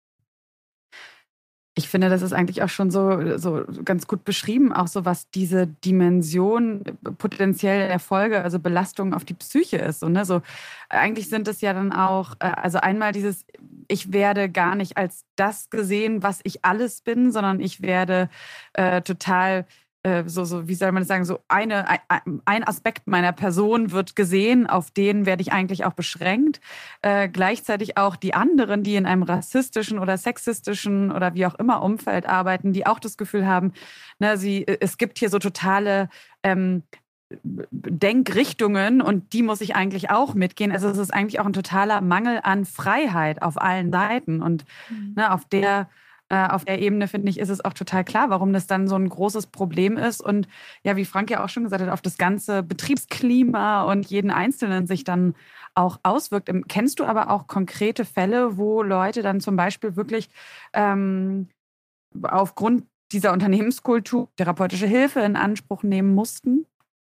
Speaker 3: Ich finde, das ist eigentlich auch schon so ganz gut beschrieben, auch so was diese Dimension potenziell der Folge, also Belastung auf die Psyche ist. Und ne, so eigentlich sind es ja dann auch, also einmal dieses, ich werde gar nicht als das gesehen, was ich alles bin, sondern ich werde total wie soll man das sagen, so ein Aspekt meiner Person wird gesehen, auf den werde ich eigentlich auch beschränkt. Gleichzeitig auch die anderen, die in einem rassistischen oder sexistischen oder wie auch immer Umfeld arbeiten, die auch das Gefühl haben, ne, es gibt hier so totale Denkrichtungen und die muss ich eigentlich auch mitgehen. Also es ist eigentlich auch ein totaler Mangel an Freiheit auf allen Seiten und ne, auf der Ebene, finde ich, ist es auch total klar, warum das dann so ein großes Problem ist. Und ja, wie Frank ja auch schon gesagt hat, auf das ganze Betriebsklima und jeden Einzelnen sich dann auch auswirkt. Kennst du aber auch konkrete Fälle, wo Leute dann zum Beispiel wirklich aufgrund dieser Unternehmenskultur therapeutische Hilfe in Anspruch nehmen mussten?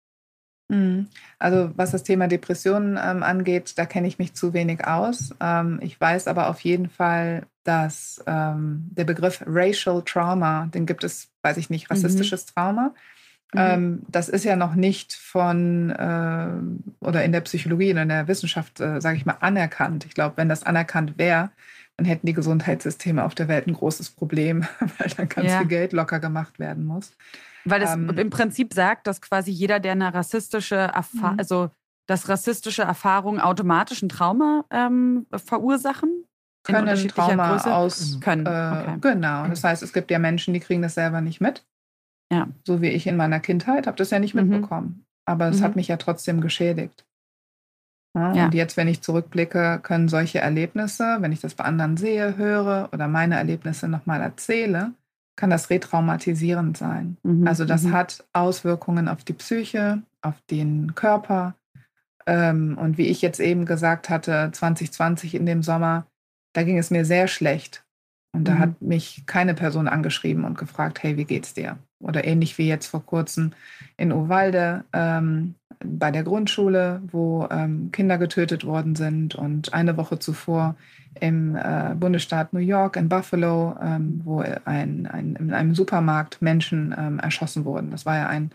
Speaker 4: Also was das Thema Depressionen angeht, da kenne ich mich zu wenig aus. Ich weiß aber auf jeden Fall, dass der Begriff Racial Trauma, den gibt es, weiß ich nicht, rassistisches Trauma. Das ist ja noch nicht von oder in der Psychologie oder in der Wissenschaft, sage ich mal, anerkannt. Ich glaube, wenn das anerkannt wäre, dann hätten die Gesundheitssysteme auf der Welt ein großes Problem, weil dann ganz viel Geld locker gemacht werden muss.
Speaker 3: Weil es im Prinzip sagt, dass quasi jeder, der eine rassistische dass rassistische Erfahrungen automatisch ein Trauma verursachen.
Speaker 4: Können Trauma Größe?
Speaker 3: Können. Okay.
Speaker 4: Genau. Das heißt, es gibt ja Menschen, die kriegen das selber nicht mit.
Speaker 3: Ja.
Speaker 4: So wie ich in meiner Kindheit habe das ja nicht mitbekommen. Aber es hat mich ja trotzdem geschädigt. Ja. Und jetzt, wenn ich zurückblicke, können solche Erlebnisse, wenn ich das bei anderen sehe, höre oder meine Erlebnisse nochmal erzähle, kann das retraumatisierend sein. Also das hat Auswirkungen auf die Psyche, auf den Körper. Und wie ich jetzt eben gesagt hatte, 2020 in dem Sommer, da ging es mir sehr schlecht. Und da hat mich keine Person angeschrieben und gefragt, hey, wie geht's dir? Oder ähnlich wie jetzt vor kurzem in Uvalde bei der Grundschule, wo Kinder getötet worden sind. Und eine Woche zuvor im Bundesstaat New York, in Buffalo, wo in einem Supermarkt Menschen erschossen wurden. Das war ja ein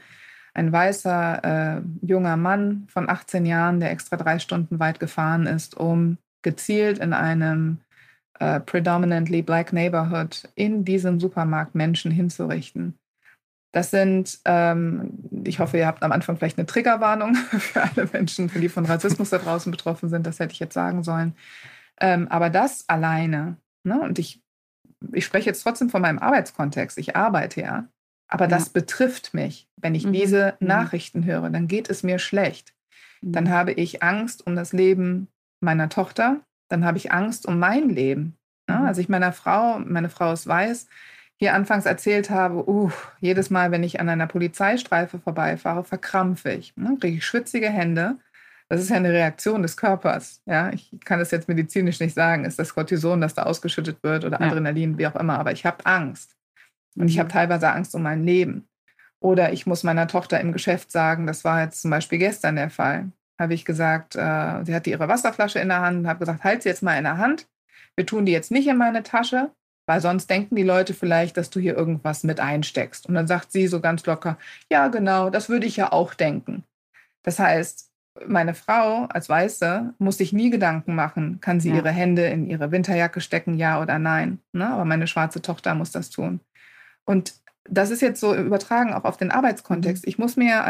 Speaker 4: weißer junger Mann von 18 Jahren, der extra 3 Stunden weit gefahren ist, um gezielt in einem predominantly black neighborhood in diesem Supermarkt Menschen hinzurichten. Das sind, ich hoffe, ihr habt am Anfang vielleicht eine Triggerwarnung für alle Menschen, die von Rassismus da draußen betroffen sind. Das hätte ich jetzt sagen sollen. Aber das alleine, ne, und ich spreche jetzt trotzdem von meinem Arbeitskontext. Ich arbeite ja. Aber das betrifft mich. Wenn ich diese Nachrichten höre, dann geht es mir schlecht. Dann habe ich Angst um das Leben meiner Tochter. Dann habe ich Angst um mein Leben. Ja, also ich meine Frau ist weiß, hier anfangs erzählt habe, jedes Mal, wenn ich an einer Polizeistreife vorbeifahre, verkrampfe ich. Ne, kriege ich schwitzige Hände. Das ist ja eine Reaktion des Körpers. Ja, ich kann das jetzt medizinisch nicht sagen. Ist das Cortison, das da ausgeschüttet wird oder Adrenalin, wie auch immer. Aber ich habe Angst. Und ich habe teilweise Angst um mein Leben. Oder ich muss meiner Tochter im Geschäft sagen, das war jetzt zum Beispiel gestern der Fall, habe ich gesagt, sie hatte ihre Wasserflasche in der Hand und habe gesagt, halt sie jetzt mal in der Hand. Wir tun die jetzt nicht in meine Tasche, weil sonst denken die Leute vielleicht, dass du hier irgendwas mit einsteckst. Und dann sagt sie so ganz locker, ja genau, das würde ich ja auch denken. Das heißt, meine Frau als Weiße muss sich nie Gedanken machen, kann sie ihre Hände in ihre Winterjacke stecken, ja oder nein. Ne? Aber meine schwarze Tochter muss das tun. Und das ist jetzt so übertragen auch auf den Arbeitskontext. Ich muss mir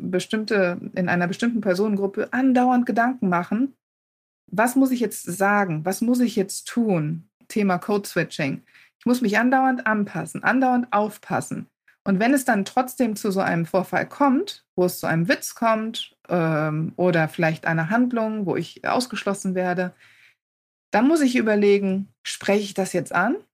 Speaker 4: in einer bestimmten Personengruppe andauernd Gedanken machen, was muss ich jetzt sagen, was muss ich jetzt tun? Thema Code-Switching. Ich muss mich andauernd anpassen, andauernd aufpassen. Und wenn es dann trotzdem zu so einem Vorfall kommt, wo es zu einem Witz kommt oder vielleicht einer Handlung, wo ich ausgeschlossen werde, dann muss ich überlegen, spreche ich das jetzt an?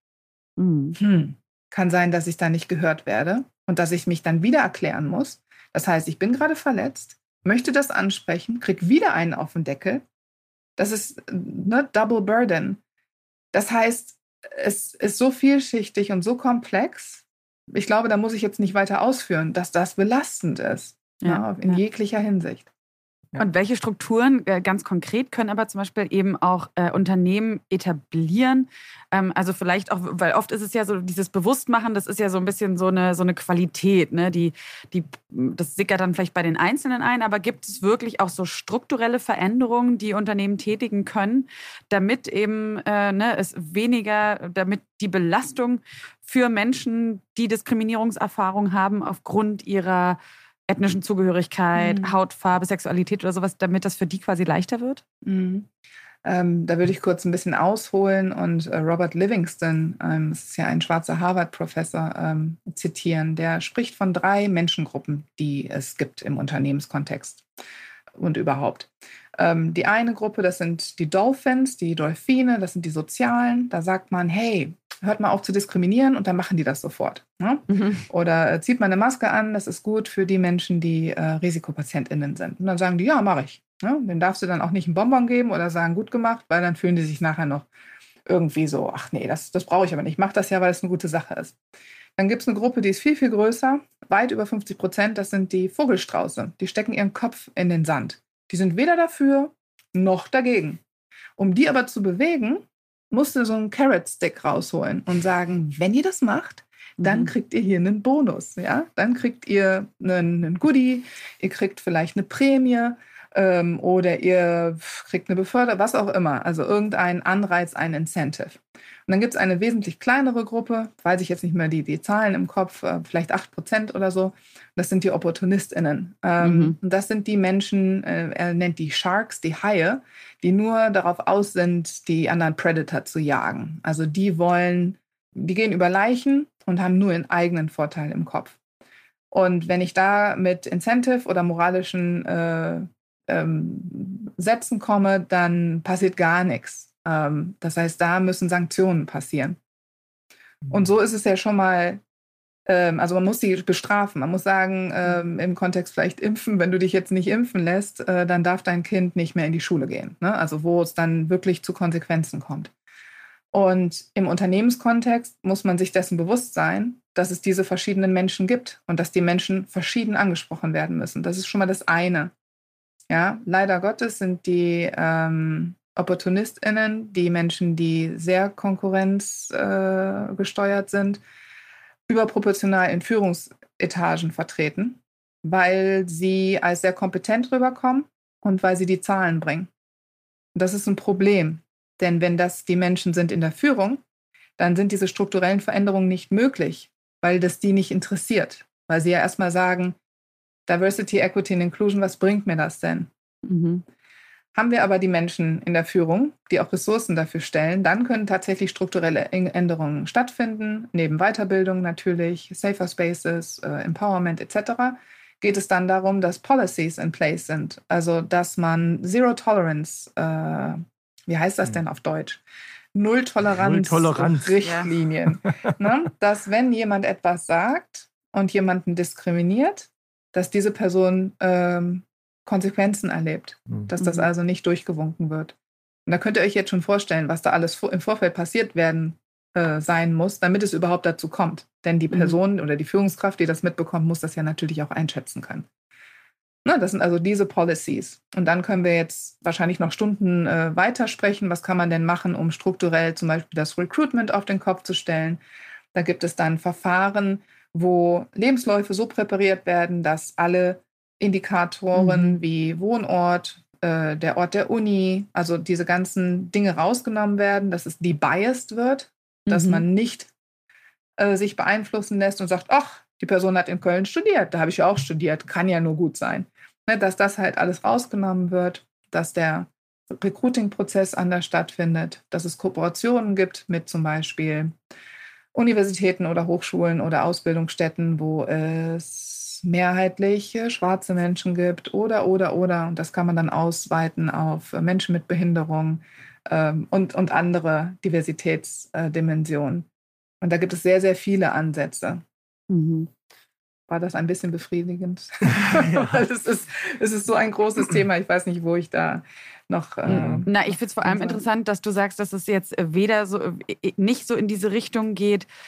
Speaker 4: Kann sein, dass ich da nicht gehört werde und dass ich mich dann wieder erklären muss. Das heißt, ich bin gerade verletzt, möchte das ansprechen, kriege wieder einen auf den Deckel. Das ist Double Burden. Das heißt, es ist so vielschichtig und so komplex. ich glaube, da muss ich jetzt nicht weiter ausführen, dass das belastend ist, in jeglicher Hinsicht.
Speaker 3: Ja. Und welche Strukturen ganz konkret können aber zum Beispiel eben auch Unternehmen etablieren? Also vielleicht auch, weil oft ist es ja so, dieses Bewusstmachen, das ist ja so ein bisschen so eine Qualität, ne? Das sickert dann vielleicht bei den Einzelnen ein, aber gibt es wirklich auch so strukturelle Veränderungen, die Unternehmen tätigen können, damit eben damit die Belastung für Menschen, die Diskriminierungserfahrung haben aufgrund ihrer ethnischen Zugehörigkeit, Hautfarbe, Sexualität oder sowas, damit das für die quasi leichter wird?
Speaker 4: Da würde ich kurz ein bisschen ausholen und Robert Livingston, das ist ja ein schwarzer Harvard-Professor, zitieren. Der spricht von 3 Menschengruppen, die es gibt im Unternehmenskontext und überhaupt. Die eine Gruppe, das sind die Dolphins, die Delfine, das sind die Sozialen. Da sagt man, hey, hört mal auf zu diskriminieren und dann machen die das sofort. Ne? Oder zieht man eine Maske an, das ist gut für die Menschen, die RisikopatientInnen sind. Und dann sagen die, ja, mache ich. Ne? Den darfst du dann auch nicht einen Bonbon geben oder sagen, gut gemacht, weil dann fühlen die sich nachher noch irgendwie so, ach nee, das brauche ich aber nicht. Ich mache das ja, weil es eine gute Sache ist. Dann gibt es eine Gruppe, die ist viel, viel größer, weit über 50%, das sind die Vogelstrauße. Die stecken ihren Kopf in den Sand. Die sind weder dafür noch dagegen. Um die aber zu bewegen, musst du so einen Carrot-Stick rausholen und sagen, wenn ihr das macht, dann kriegt ihr hier einen Bonus. Ja? Dann kriegt ihr einen Goodie, ihr kriegt vielleicht eine Prämie oder ihr kriegt eine Beförderung, was auch immer. Also irgendein Anreiz, ein Incentive. Und dann gibt es eine wesentlich kleinere Gruppe, weiß ich jetzt nicht mehr die Zahlen im Kopf, vielleicht 8% oder so. Das sind die OpportunistInnen. Und das sind die Menschen, er nennt die Sharks, die Haie, die nur darauf aus sind, die anderen Predator zu jagen. Also die gehen über Leichen und haben nur ihren eigenen Vorteil im Kopf. Und wenn ich da mit Incentive oder moralischen Sätzen komme, dann passiert gar nichts. Das heißt, da müssen Sanktionen passieren. Und so ist es ja schon mal, also man muss die bestrafen. Man muss sagen, im Kontext vielleicht impfen, wenn du dich jetzt nicht impfen lässt, dann darf dein Kind nicht mehr in die Schule gehen. Ne? Also wo es dann wirklich zu Konsequenzen kommt. Und im Unternehmenskontext muss man sich dessen bewusst sein, dass es diese verschiedenen Menschen gibt und dass die Menschen verschieden angesprochen werden müssen. Das ist schon mal das eine. Ja, leider Gottes sind die OpportunistInnen, die Menschen, die sehr konkurrenzgesteuert sind, überproportional in Führungsetagen vertreten, weil sie als sehr kompetent rüberkommen und weil sie die Zahlen bringen. Und das ist ein Problem, denn wenn das die Menschen sind in der Führung, dann sind diese strukturellen Veränderungen nicht möglich, weil das die nicht interessiert, weil sie ja erstmal sagen, Diversity, Equity and Inclusion, was bringt mir das denn? Haben wir aber die Menschen in der Führung, die auch Ressourcen dafür stellen, dann können tatsächlich strukturelle Änderungen stattfinden, neben Weiterbildung natürlich, Safer Spaces, Empowerment etc. Geht es dann darum, dass Policies in place sind, also dass man Zero Tolerance, wie heißt das denn auf Deutsch? Null-Toleranz-Richtlinien. Ne? Dass wenn jemand etwas sagt und jemanden diskriminiert, dass diese Person Konsequenzen erlebt, dass das also nicht durchgewunken wird. Und da könnt ihr euch jetzt schon vorstellen, was da alles im Vorfeld passiert sein muss, damit es überhaupt dazu kommt. Denn die Person oder die Führungskraft, die das mitbekommt, muss das ja natürlich auch einschätzen können. Na, das sind also diese Policies. Und dann können wir jetzt wahrscheinlich noch Stunden weitersprechen. Was kann man denn machen, um strukturell zum Beispiel das Recruitment auf den Kopf zu stellen? Da gibt es dann Verfahren, wo Lebensläufe so präpariert werden, dass alle Indikatoren wie Wohnort, der Ort der Uni, also diese ganzen Dinge rausgenommen werden, dass es debiased wird, dass man nicht sich beeinflussen lässt und sagt, ach, die Person hat in Köln studiert, da habe ich ja auch studiert, kann ja nur gut sein. Ne, dass das halt alles rausgenommen wird, dass der Recruiting-Prozess anders stattfindet, dass es Kooperationen gibt mit zum Beispiel Universitäten oder Hochschulen oder Ausbildungsstätten, wo es mehrheitlich schwarze Menschen gibt oder. Und das kann man dann ausweiten auf Menschen mit Behinderung und andere Diversitätsdimensionen. Und da gibt es sehr, sehr viele Ansätze. War das ein bisschen befriedigend? Ja. Weil es ist so ein großes Thema. Ich weiß nicht, wo ich da noch...
Speaker 3: ich finde es vor allem interessant, dass du sagst, dass es jetzt weder so nicht so in diese Richtung geht,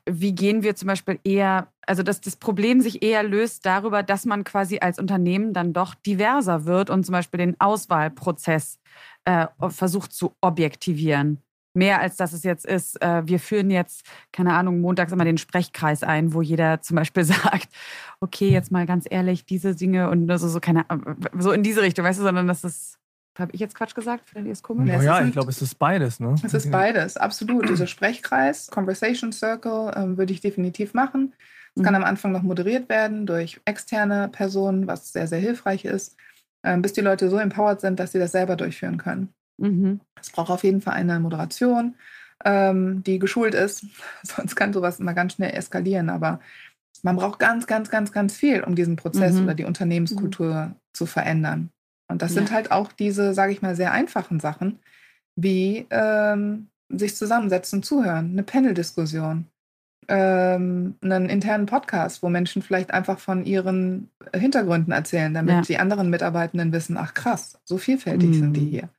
Speaker 3: wie gehen wir zum Beispiel eher, also dass das Problem sich eher löst darüber, dass man quasi als Unternehmen dann doch diverser wird und zum Beispiel den Auswahlprozess versucht zu objektivieren. Mehr als dass es jetzt ist, wir führen jetzt, keine Ahnung, montags immer den Sprechkreis ein, wo jeder zum Beispiel sagt, okay, jetzt mal ganz ehrlich, diese Dinge und so in diese Richtung, weißt du, sondern das ist, habe ich jetzt Quatsch gesagt? Findet ihr es komisch?
Speaker 2: Ja, ich glaube, es ist beides, ne?
Speaker 4: Es ist beides, absolut. Dieser Sprechkreis, Conversation Circle, würde ich definitiv machen. Es kann am Anfang noch moderiert werden durch externe Personen, was sehr, sehr hilfreich ist, bis die Leute so empowered sind, dass sie das selber durchführen können. Es braucht auf jeden Fall eine Moderation, die geschult ist. Sonst kann sowas immer ganz schnell eskalieren. Aber man braucht ganz, ganz, ganz, ganz viel, um diesen Prozess oder die Unternehmenskultur zu verändern. Und das sind halt auch diese, sage ich mal, sehr einfachen Sachen, wie sich zusammensetzen, zuhören, eine Panel-Diskussion, einen internen Podcast, wo Menschen vielleicht einfach von ihren Hintergründen erzählen, damit die anderen Mitarbeitenden wissen, ach krass, so vielfältig sind die hier.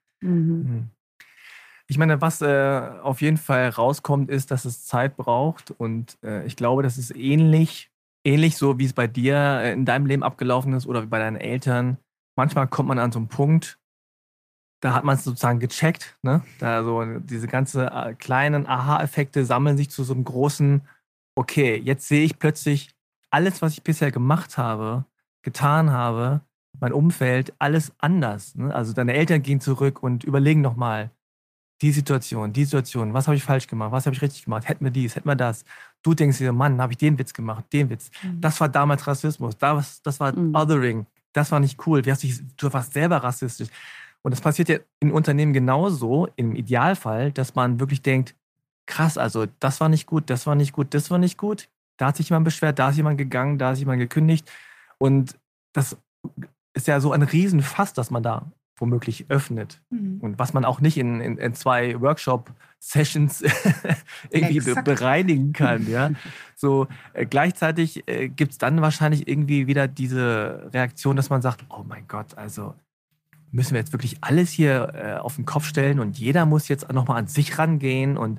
Speaker 2: Ich meine, was auf jeden Fall rauskommt, ist, dass es Zeit braucht. Und ich glaube, das ist ähnlich so, wie es bei dir in deinem Leben abgelaufen ist oder bei deinen Eltern. Manchmal kommt man an so einen Punkt, da hat man es sozusagen gecheckt. Ne? Da so diese ganzen kleinen Aha-Effekte sammeln sich zu so einem großen, okay, jetzt sehe ich plötzlich alles, was ich bisher gemacht habe, getan habe, mein Umfeld, alles anders. Ne? Also deine Eltern gehen zurück und überlegen nochmal, die Situation, was habe ich falsch gemacht, was habe ich richtig gemacht, hätten wir dies, hätten wir das. Du denkst dir, Mann, habe ich den Witz gemacht, den Witz. Das war damals Rassismus, das war Othering, das war nicht cool, du warst selber rassistisch. Und das passiert ja in Unternehmen genauso, im Idealfall, dass man wirklich denkt, krass, also das war nicht gut, das war nicht gut, das war nicht gut. Da hat sich jemand beschwert, da ist jemand gegangen, da ist jemand gekündigt. Und das ist ja so ein Riesenfass, das man da womöglich öffnet. Und was man auch nicht in 2 Workshop-Sessions irgendwie bereinigen kann. Ja? So, gleichzeitig gibt es dann wahrscheinlich irgendwie wieder diese Reaktion, dass man sagt, oh mein Gott, also müssen wir jetzt wirklich alles hier auf den Kopf stellen und jeder muss jetzt nochmal an sich rangehen und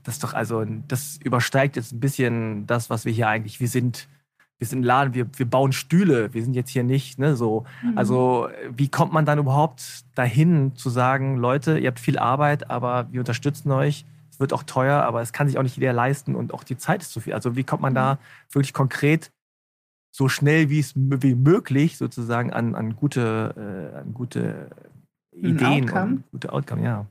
Speaker 2: das übersteigt jetzt ein bisschen das, was wir hier eigentlich, wir sind ein Laden, wir bauen Stühle, wir sind jetzt hier nicht, ne, so. Also wie kommt man dann überhaupt dahin zu sagen, Leute, ihr habt viel Arbeit, aber wir unterstützen euch, es wird auch teuer, aber es kann sich auch nicht jeder leisten und auch die Zeit ist zu viel. Also wie kommt man da wirklich konkret so schnell wie möglich sozusagen an gute Ideen und gute Outcome, ja.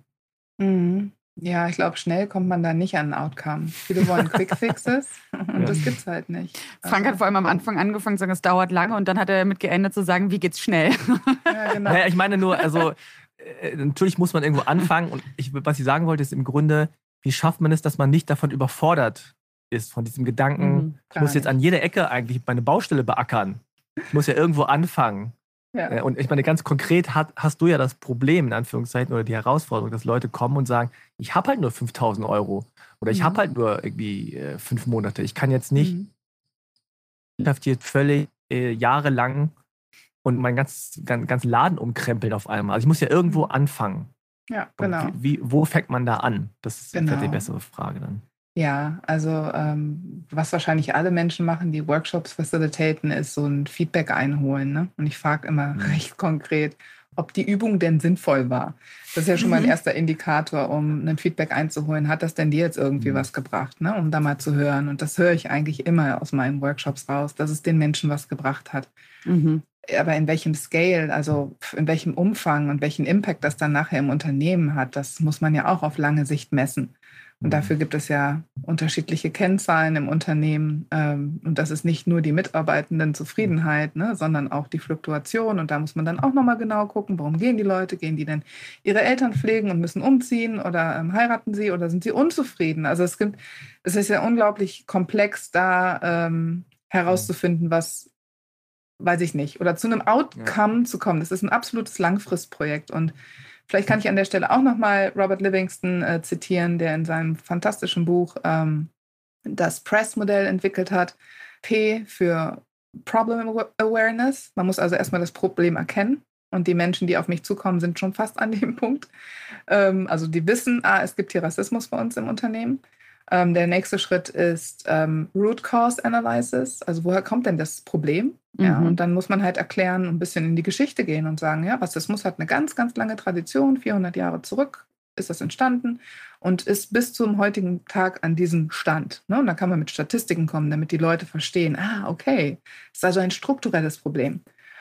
Speaker 4: Ja, ich glaube, schnell kommt man da nicht an ein Outcome. Viele wollen Quick Fixes und das gibt's halt nicht.
Speaker 3: Frank hat vor allem am Anfang angefangen zu sagen, es dauert lange und dann hat er damit geendet zu sagen, wie geht's schnell?
Speaker 2: Ja, genau. Naja, ich meine nur, also natürlich muss man irgendwo anfangen und was ich sagen wollte, ist im Grunde, wie schafft man es, dass man nicht davon überfordert ist, von diesem Gedanken, ich muss jetzt an jeder Ecke eigentlich meine Baustelle beackern. Ich muss ja irgendwo anfangen. Ja. Und ich meine, ganz konkret hast du ja das Problem, in Anführungszeichen, oder die Herausforderung, dass Leute kommen und sagen, ich habe halt nur 5.000 Euro oder ich habe halt nur irgendwie 5 Monate. Ich kann jetzt nicht, ich habe jetzt völlig jahrelang und meinen ganzen Laden umkrempeln auf einmal. Also ich muss ja irgendwo anfangen.
Speaker 4: Ja, genau.
Speaker 2: Wo fängt man da an? Das ist vielleicht die bessere Frage dann.
Speaker 4: Ja, also was wahrscheinlich alle Menschen machen, die Workshops facilitaten, ist so ein Feedback einholen. Ne? Und ich frage immer recht konkret, ob die Übung denn sinnvoll war. Das ist ja schon mal ein erster Indikator, um ein Feedback einzuholen. Hat das denn dir jetzt irgendwie was gebracht, ne? Um da mal zu hören? Und das höre ich eigentlich immer aus meinen Workshops raus, dass es den Menschen was gebracht hat. Aber in welchem Scale, also in welchem Umfang und welchen Impact das dann nachher im Unternehmen hat, das muss man ja auch auf lange Sicht messen. Und dafür gibt es ja unterschiedliche Kennzahlen im Unternehmen. Und das ist nicht nur die Mitarbeitendenzufriedenheit, ne, sondern auch die Fluktuation. Und da muss man dann auch nochmal genau gucken, warum gehen die Leute? Gehen die denn ihre Eltern pflegen und müssen umziehen? Oder heiraten sie oder sind sie unzufrieden? Also es ist ja unglaublich komplex, da herauszufinden, was, weiß ich nicht, oder zu einem Outcome zu kommen. Das ist ein absolutes Langfristprojekt. Und vielleicht kann ich an der Stelle auch nochmal Robert Livingston zitieren, der in seinem fantastischen Buch das PRESS-Modell entwickelt hat. P für Problem Awareness. Man muss also erstmal das Problem erkennen. Und die Menschen, die auf mich zukommen, sind schon fast an dem Punkt. Also die wissen, es gibt hier Rassismus bei uns im Unternehmen. Der nächste Schritt ist Root Cause Analysis. Also woher kommt denn das Problem? Ja, und dann muss man halt erklären, ein bisschen in die Geschichte gehen und sagen, ja, Rassismus hat eine ganz, ganz lange Tradition, 400 Jahre zurück ist das entstanden und ist bis zum heutigen Tag an diesem Stand. Ne? Und dann kann man mit Statistiken kommen, damit die Leute verstehen, okay, das ist also ein strukturelles Problem.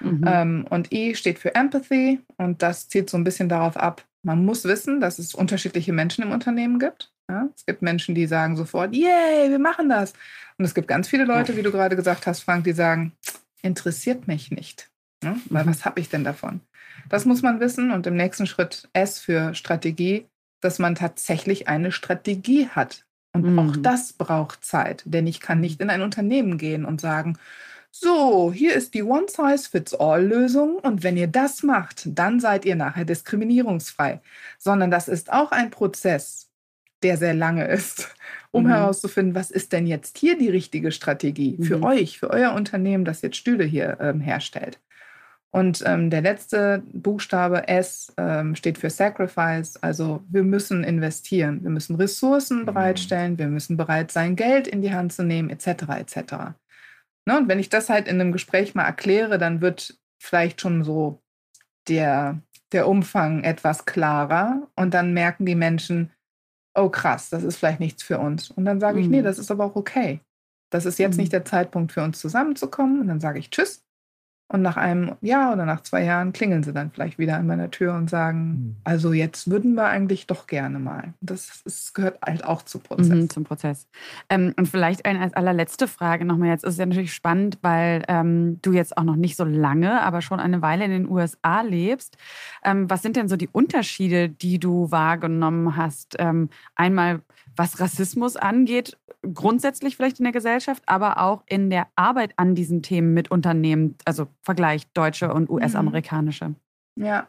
Speaker 4: Und E steht für Empathy und das zielt so ein bisschen darauf ab, man muss wissen, dass es unterschiedliche Menschen im Unternehmen gibt. Ja? Es gibt Menschen, die sagen sofort, yay, wir machen das. Und es gibt ganz viele Leute, wie du gerade gesagt hast, Frank, die sagen, interessiert mich nicht. Ne? Weil was habe ich denn davon? Das muss man wissen. Und im nächsten Schritt S für Strategie, dass man tatsächlich eine Strategie hat. Und auch das braucht Zeit. Denn ich kann nicht in ein Unternehmen gehen und sagen, so, hier ist die One-Size-Fits-All-Lösung und wenn ihr das macht, dann seid ihr nachher diskriminierungsfrei. Sondern das ist auch ein Prozess, der sehr lange ist, um herauszufinden, was ist denn jetzt hier die richtige Strategie für euch, für euer Unternehmen, das jetzt Stühle hier herstellt. Und der letzte Buchstabe S steht für Sacrifice, also wir müssen investieren, wir müssen Ressourcen bereitstellen, wir müssen bereit sein, Geld in die Hand zu nehmen, etc. etc. Ne? Und wenn ich das halt in einem Gespräch mal erkläre, dann wird vielleicht schon so der Umfang etwas klarer und dann merken die Menschen, oh krass, das ist vielleicht nichts für uns. Und dann sage ich, nee, das ist aber auch okay. Das ist jetzt nicht der Zeitpunkt für uns zusammenzukommen. Und dann sage ich Tschüss. Und nach einem Jahr oder nach 2 Jahren klingeln sie dann vielleicht wieder an meiner Tür und sagen, also jetzt würden wir eigentlich doch gerne mal. Das gehört halt auch zum Prozess.
Speaker 3: Zum Prozess. Und vielleicht als allerletzte Frage nochmal jetzt. Ist ja natürlich spannend, weil du jetzt auch noch nicht so lange, aber schon eine Weile in den USA lebst. Was sind denn so die Unterschiede, die du wahrgenommen hast? Einmal, was Rassismus angeht, grundsätzlich vielleicht in der Gesellschaft, aber auch in der Arbeit an diesen Themen mit Unternehmen, also Vergleich deutsche und US-amerikanische.
Speaker 4: Ja,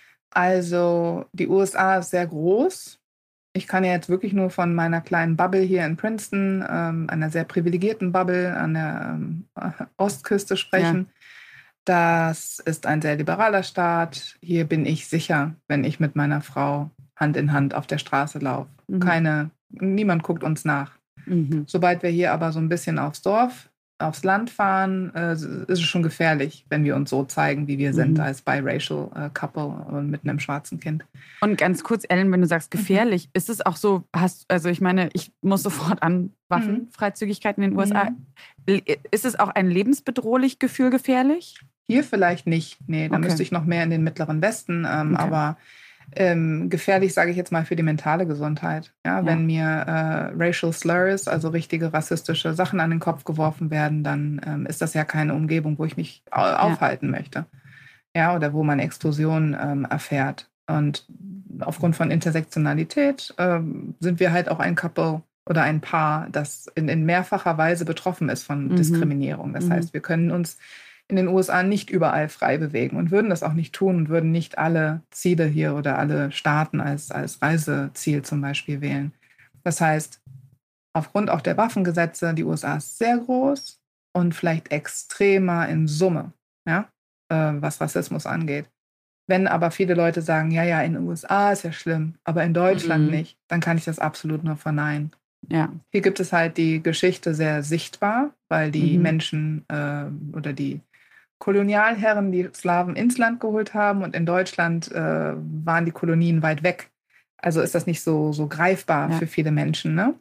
Speaker 4: also die USA ist sehr groß. Ich kann ja jetzt wirklich nur von meiner kleinen Bubble hier in Princeton, einer sehr privilegierten Bubble an der Ostküste sprechen. Ja. Das ist ein sehr liberaler Staat. Hier bin ich sicher, wenn ich mit meiner Frau Hand in Hand auf der Straße laufe. Niemand guckt uns nach. Sobald wir hier aber so ein bisschen aufs Land fahren, ist es schon gefährlich, wenn wir uns so zeigen, wie wir sind als biracial Couple und mit einem schwarzen Kind.
Speaker 3: Und ganz kurz, Ellen, wenn du sagst gefährlich, ist es auch so, also ich meine, ich muss sofort an Waffenfreizügigkeit in den USA. Ist es auch ein lebensbedrohlich Gefühl gefährlich?
Speaker 4: Hier vielleicht nicht. Nee, da müsste ich noch mehr in den Mittleren Westen. Aber gefährlich, sage ich jetzt mal, für die mentale Gesundheit. Ja, wenn mir Racial Slurs, also richtige rassistische Sachen an den Kopf geworfen werden, dann ist das ja keine Umgebung, wo ich mich aufhalten möchte. Ja, oder wo man Explosionen erfährt. Und aufgrund von Intersektionalität sind wir halt auch ein Couple oder ein Paar, das in mehrfacher Weise betroffen ist von Diskriminierung. Das heißt, wir können uns in den USA nicht überall frei bewegen und würden das auch nicht tun und würden nicht alle Ziele hier oder alle Staaten als Reiseziel zum Beispiel wählen. Das heißt, aufgrund auch der Waffengesetze, die USA ist sehr groß und vielleicht extremer in Summe, was Rassismus angeht. Wenn aber viele Leute sagen, ja, in den USA ist ja schlimm, aber in Deutschland nicht, dann kann ich das absolut nur verneinen. Ja. Hier gibt es halt die Geschichte sehr sichtbar, weil die Menschen oder die Kolonialherren die Slawen ins Land geholt haben und in Deutschland waren die Kolonien weit weg. Also ist das nicht so greifbar für viele Menschen. Ne?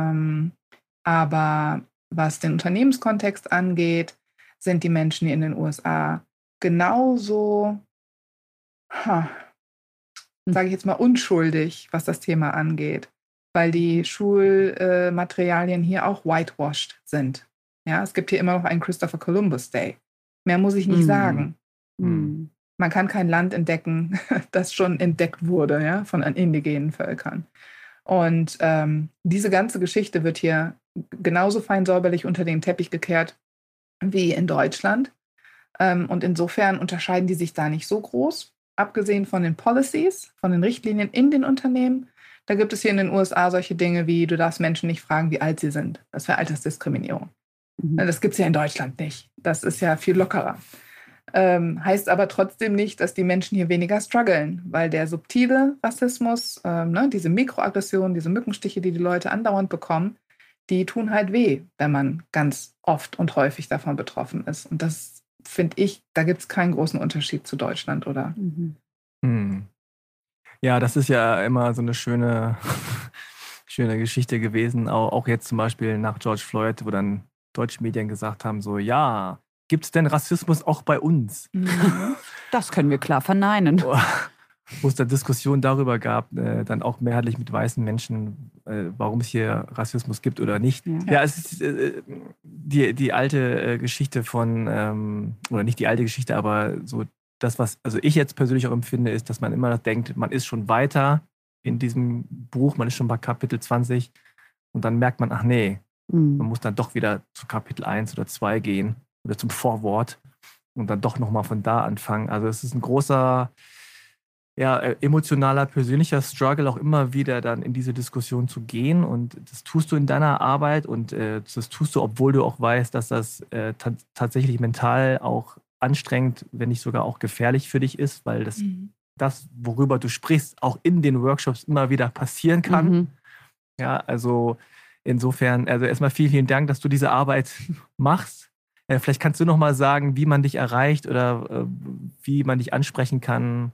Speaker 4: Aber was den Unternehmenskontext angeht, sind die Menschen in den USA genauso, sage ich jetzt mal, unschuldig, was das Thema angeht, weil die Schulmaterialien hier auch whitewashed sind. Ja, es gibt hier immer noch einen Christopher Columbus Day. Mehr muss ich nicht sagen. Man kann kein Land entdecken, das schon entdeckt wurde, von indigenen Völkern. Und diese ganze Geschichte wird hier genauso fein säuberlich unter den Teppich gekehrt wie in Deutschland. Und insofern unterscheiden die sich da nicht so groß, abgesehen von den Policies, von den Richtlinien in den Unternehmen. Da gibt es hier in den USA solche Dinge wie, du darfst Menschen nicht fragen, wie alt sie sind. Das wäre Altersdiskriminierung. Das gibt es ja in Deutschland nicht. Das ist ja viel lockerer. Heißt aber trotzdem nicht, dass die Menschen hier weniger strugglen, weil der subtile Rassismus, diese Mikroaggressionen, diese Mückenstiche, die Leute andauernd bekommen, die tun halt weh, wenn man ganz oft und häufig davon betroffen ist. Und das finde ich, da gibt es keinen großen Unterschied zu Deutschland, oder?
Speaker 2: Ja, das ist ja immer so eine schöne Geschichte gewesen. Auch jetzt zum Beispiel nach George Floyd, wo dann deutsche Medien gesagt haben, so, ja, gibt es denn Rassismus auch bei uns?
Speaker 3: Das können wir klar verneinen.
Speaker 2: Wo es dann Diskussionen darüber gab, dann auch mehrheitlich mit weißen Menschen, warum es hier Rassismus gibt oder nicht. Ja, es ist die alte Geschichte von, oder nicht die alte Geschichte, aber so das, was also ich jetzt persönlich auch empfinde, ist, dass man immer denkt, man ist schon weiter in diesem Buch, man ist schon bei Kapitel 20 und dann merkt man, ach nee, man muss dann doch wieder zu Kapitel 1 oder 2 gehen oder zum Vorwort und dann doch nochmal von da anfangen. Also es ist ein großer, emotionaler, persönlicher Struggle, auch immer wieder dann in diese Diskussion zu gehen und das tust du in deiner Arbeit und das tust du, obwohl du auch weißt, dass das tatsächlich mental auch anstrengend, wenn nicht sogar auch gefährlich für dich ist, weil das, worüber du sprichst, auch in den Workshops immer wieder passieren kann. Ja, also insofern, also erstmal vielen, vielen Dank, dass du diese Arbeit machst. Vielleicht kannst du noch mal sagen, wie man dich erreicht oder wie man dich ansprechen kann.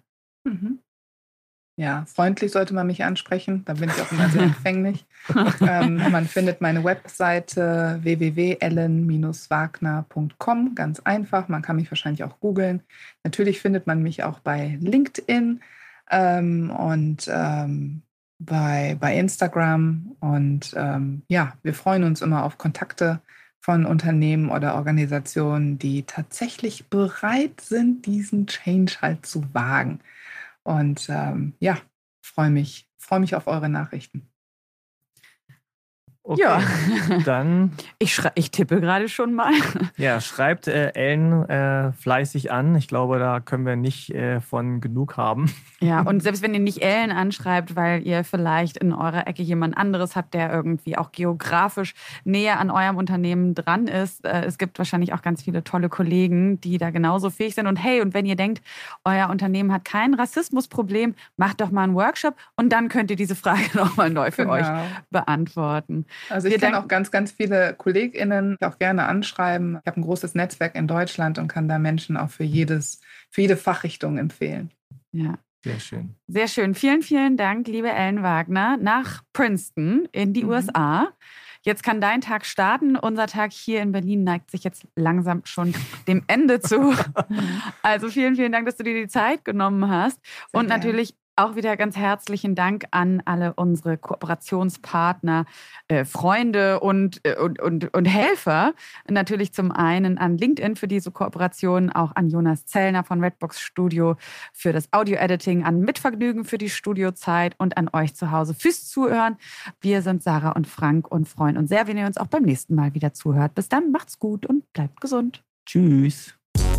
Speaker 4: Ja, freundlich sollte man mich ansprechen, da bin ich auch immer sehr empfänglich. Man findet meine Webseite www.ellen-wagner.com, ganz einfach. Man kann mich wahrscheinlich auch googeln. Natürlich findet man mich auch bei LinkedIn und bei Instagram. Und wir freuen uns immer auf Kontakte von Unternehmen oder Organisationen, die tatsächlich bereit sind, diesen Change halt zu wagen. Und freue mich auf eure Nachrichten.
Speaker 2: Okay,
Speaker 3: ja,
Speaker 2: dann.
Speaker 3: Ich tippe gerade schon mal.
Speaker 2: Ja, schreibt Ellen fleißig an. Ich glaube, da können wir nicht von genug haben.
Speaker 3: Ja, und selbst wenn ihr nicht Ellen anschreibt, weil ihr vielleicht in eurer Ecke jemand anderes habt, der irgendwie auch geografisch näher an eurem Unternehmen dran ist. Es gibt wahrscheinlich auch ganz viele tolle Kollegen, die da genauso fähig sind. Und hey, und wenn ihr denkt, euer Unternehmen hat kein Rassismusproblem, macht doch mal einen Workshop und dann könnt ihr diese Frage nochmal neu für euch beantworten.
Speaker 4: Also ich kenne auch ganz, ganz viele KollegInnen, die auch gerne anschreiben. Ich habe ein großes Netzwerk in Deutschland und kann da Menschen auch für jede Fachrichtung empfehlen.
Speaker 3: Ja.
Speaker 2: Sehr schön.
Speaker 3: Sehr schön. Vielen, vielen Dank, liebe Ellen Wagner, nach Princeton in die USA. Jetzt kann dein Tag starten. Unser Tag hier in Berlin neigt sich jetzt langsam schon dem Ende zu. Also vielen, vielen Dank, dass du dir die Zeit genommen hast. Sehr und gern. Natürlich auch wieder ganz herzlichen Dank an alle unsere Kooperationspartner, Freunde und Helfer. Natürlich zum einen an LinkedIn für diese Kooperation, auch an Jonas Zellner von Redbox Studio für das Audio-Editing, an Mitvergnügen für die Studiozeit und an euch zu Hause fürs Zuhören. Wir sind Sarah und Frank und freuen uns sehr, wenn ihr uns auch beim nächsten Mal wieder zuhört. Bis dann, macht's gut und bleibt gesund.
Speaker 2: Tschüss.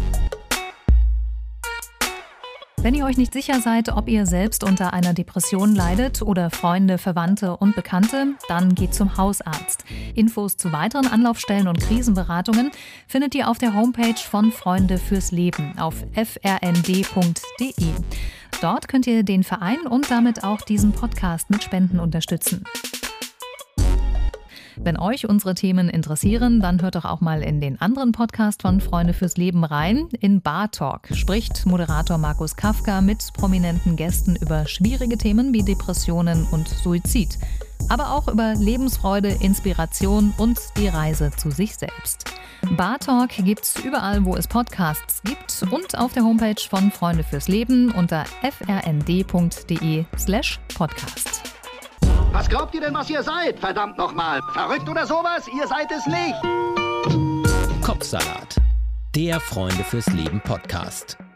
Speaker 5: Wenn ihr euch nicht sicher seid, ob ihr selbst unter einer Depression leidet oder Freunde, Verwandte und Bekannte, dann geht zum Hausarzt. Infos zu weiteren Anlaufstellen und Krisenberatungen findet ihr auf der Homepage von Freunde fürs Leben auf frnd.de. Dort könnt ihr den Verein und damit auch diesen Podcast mit Spenden unterstützen. Wenn euch unsere Themen interessieren, dann hört doch auch mal in den anderen Podcast von Freunde fürs Leben rein. In Bar Talk spricht Moderator Markus Kafka mit prominenten Gästen über schwierige Themen wie Depressionen und Suizid. Aber auch über Lebensfreude, Inspiration und die Reise zu sich selbst. Bar Talk gibt's überall, wo es Podcasts gibt und auf der Homepage von Freunde fürs Leben unter frnd.de/podcast.
Speaker 6: Was glaubt ihr denn, was ihr seid? Verdammt nochmal. Verrückt oder sowas? Ihr seid es nicht.
Speaker 1: Kopfsalat. Der Freunde fürs Leben Podcast.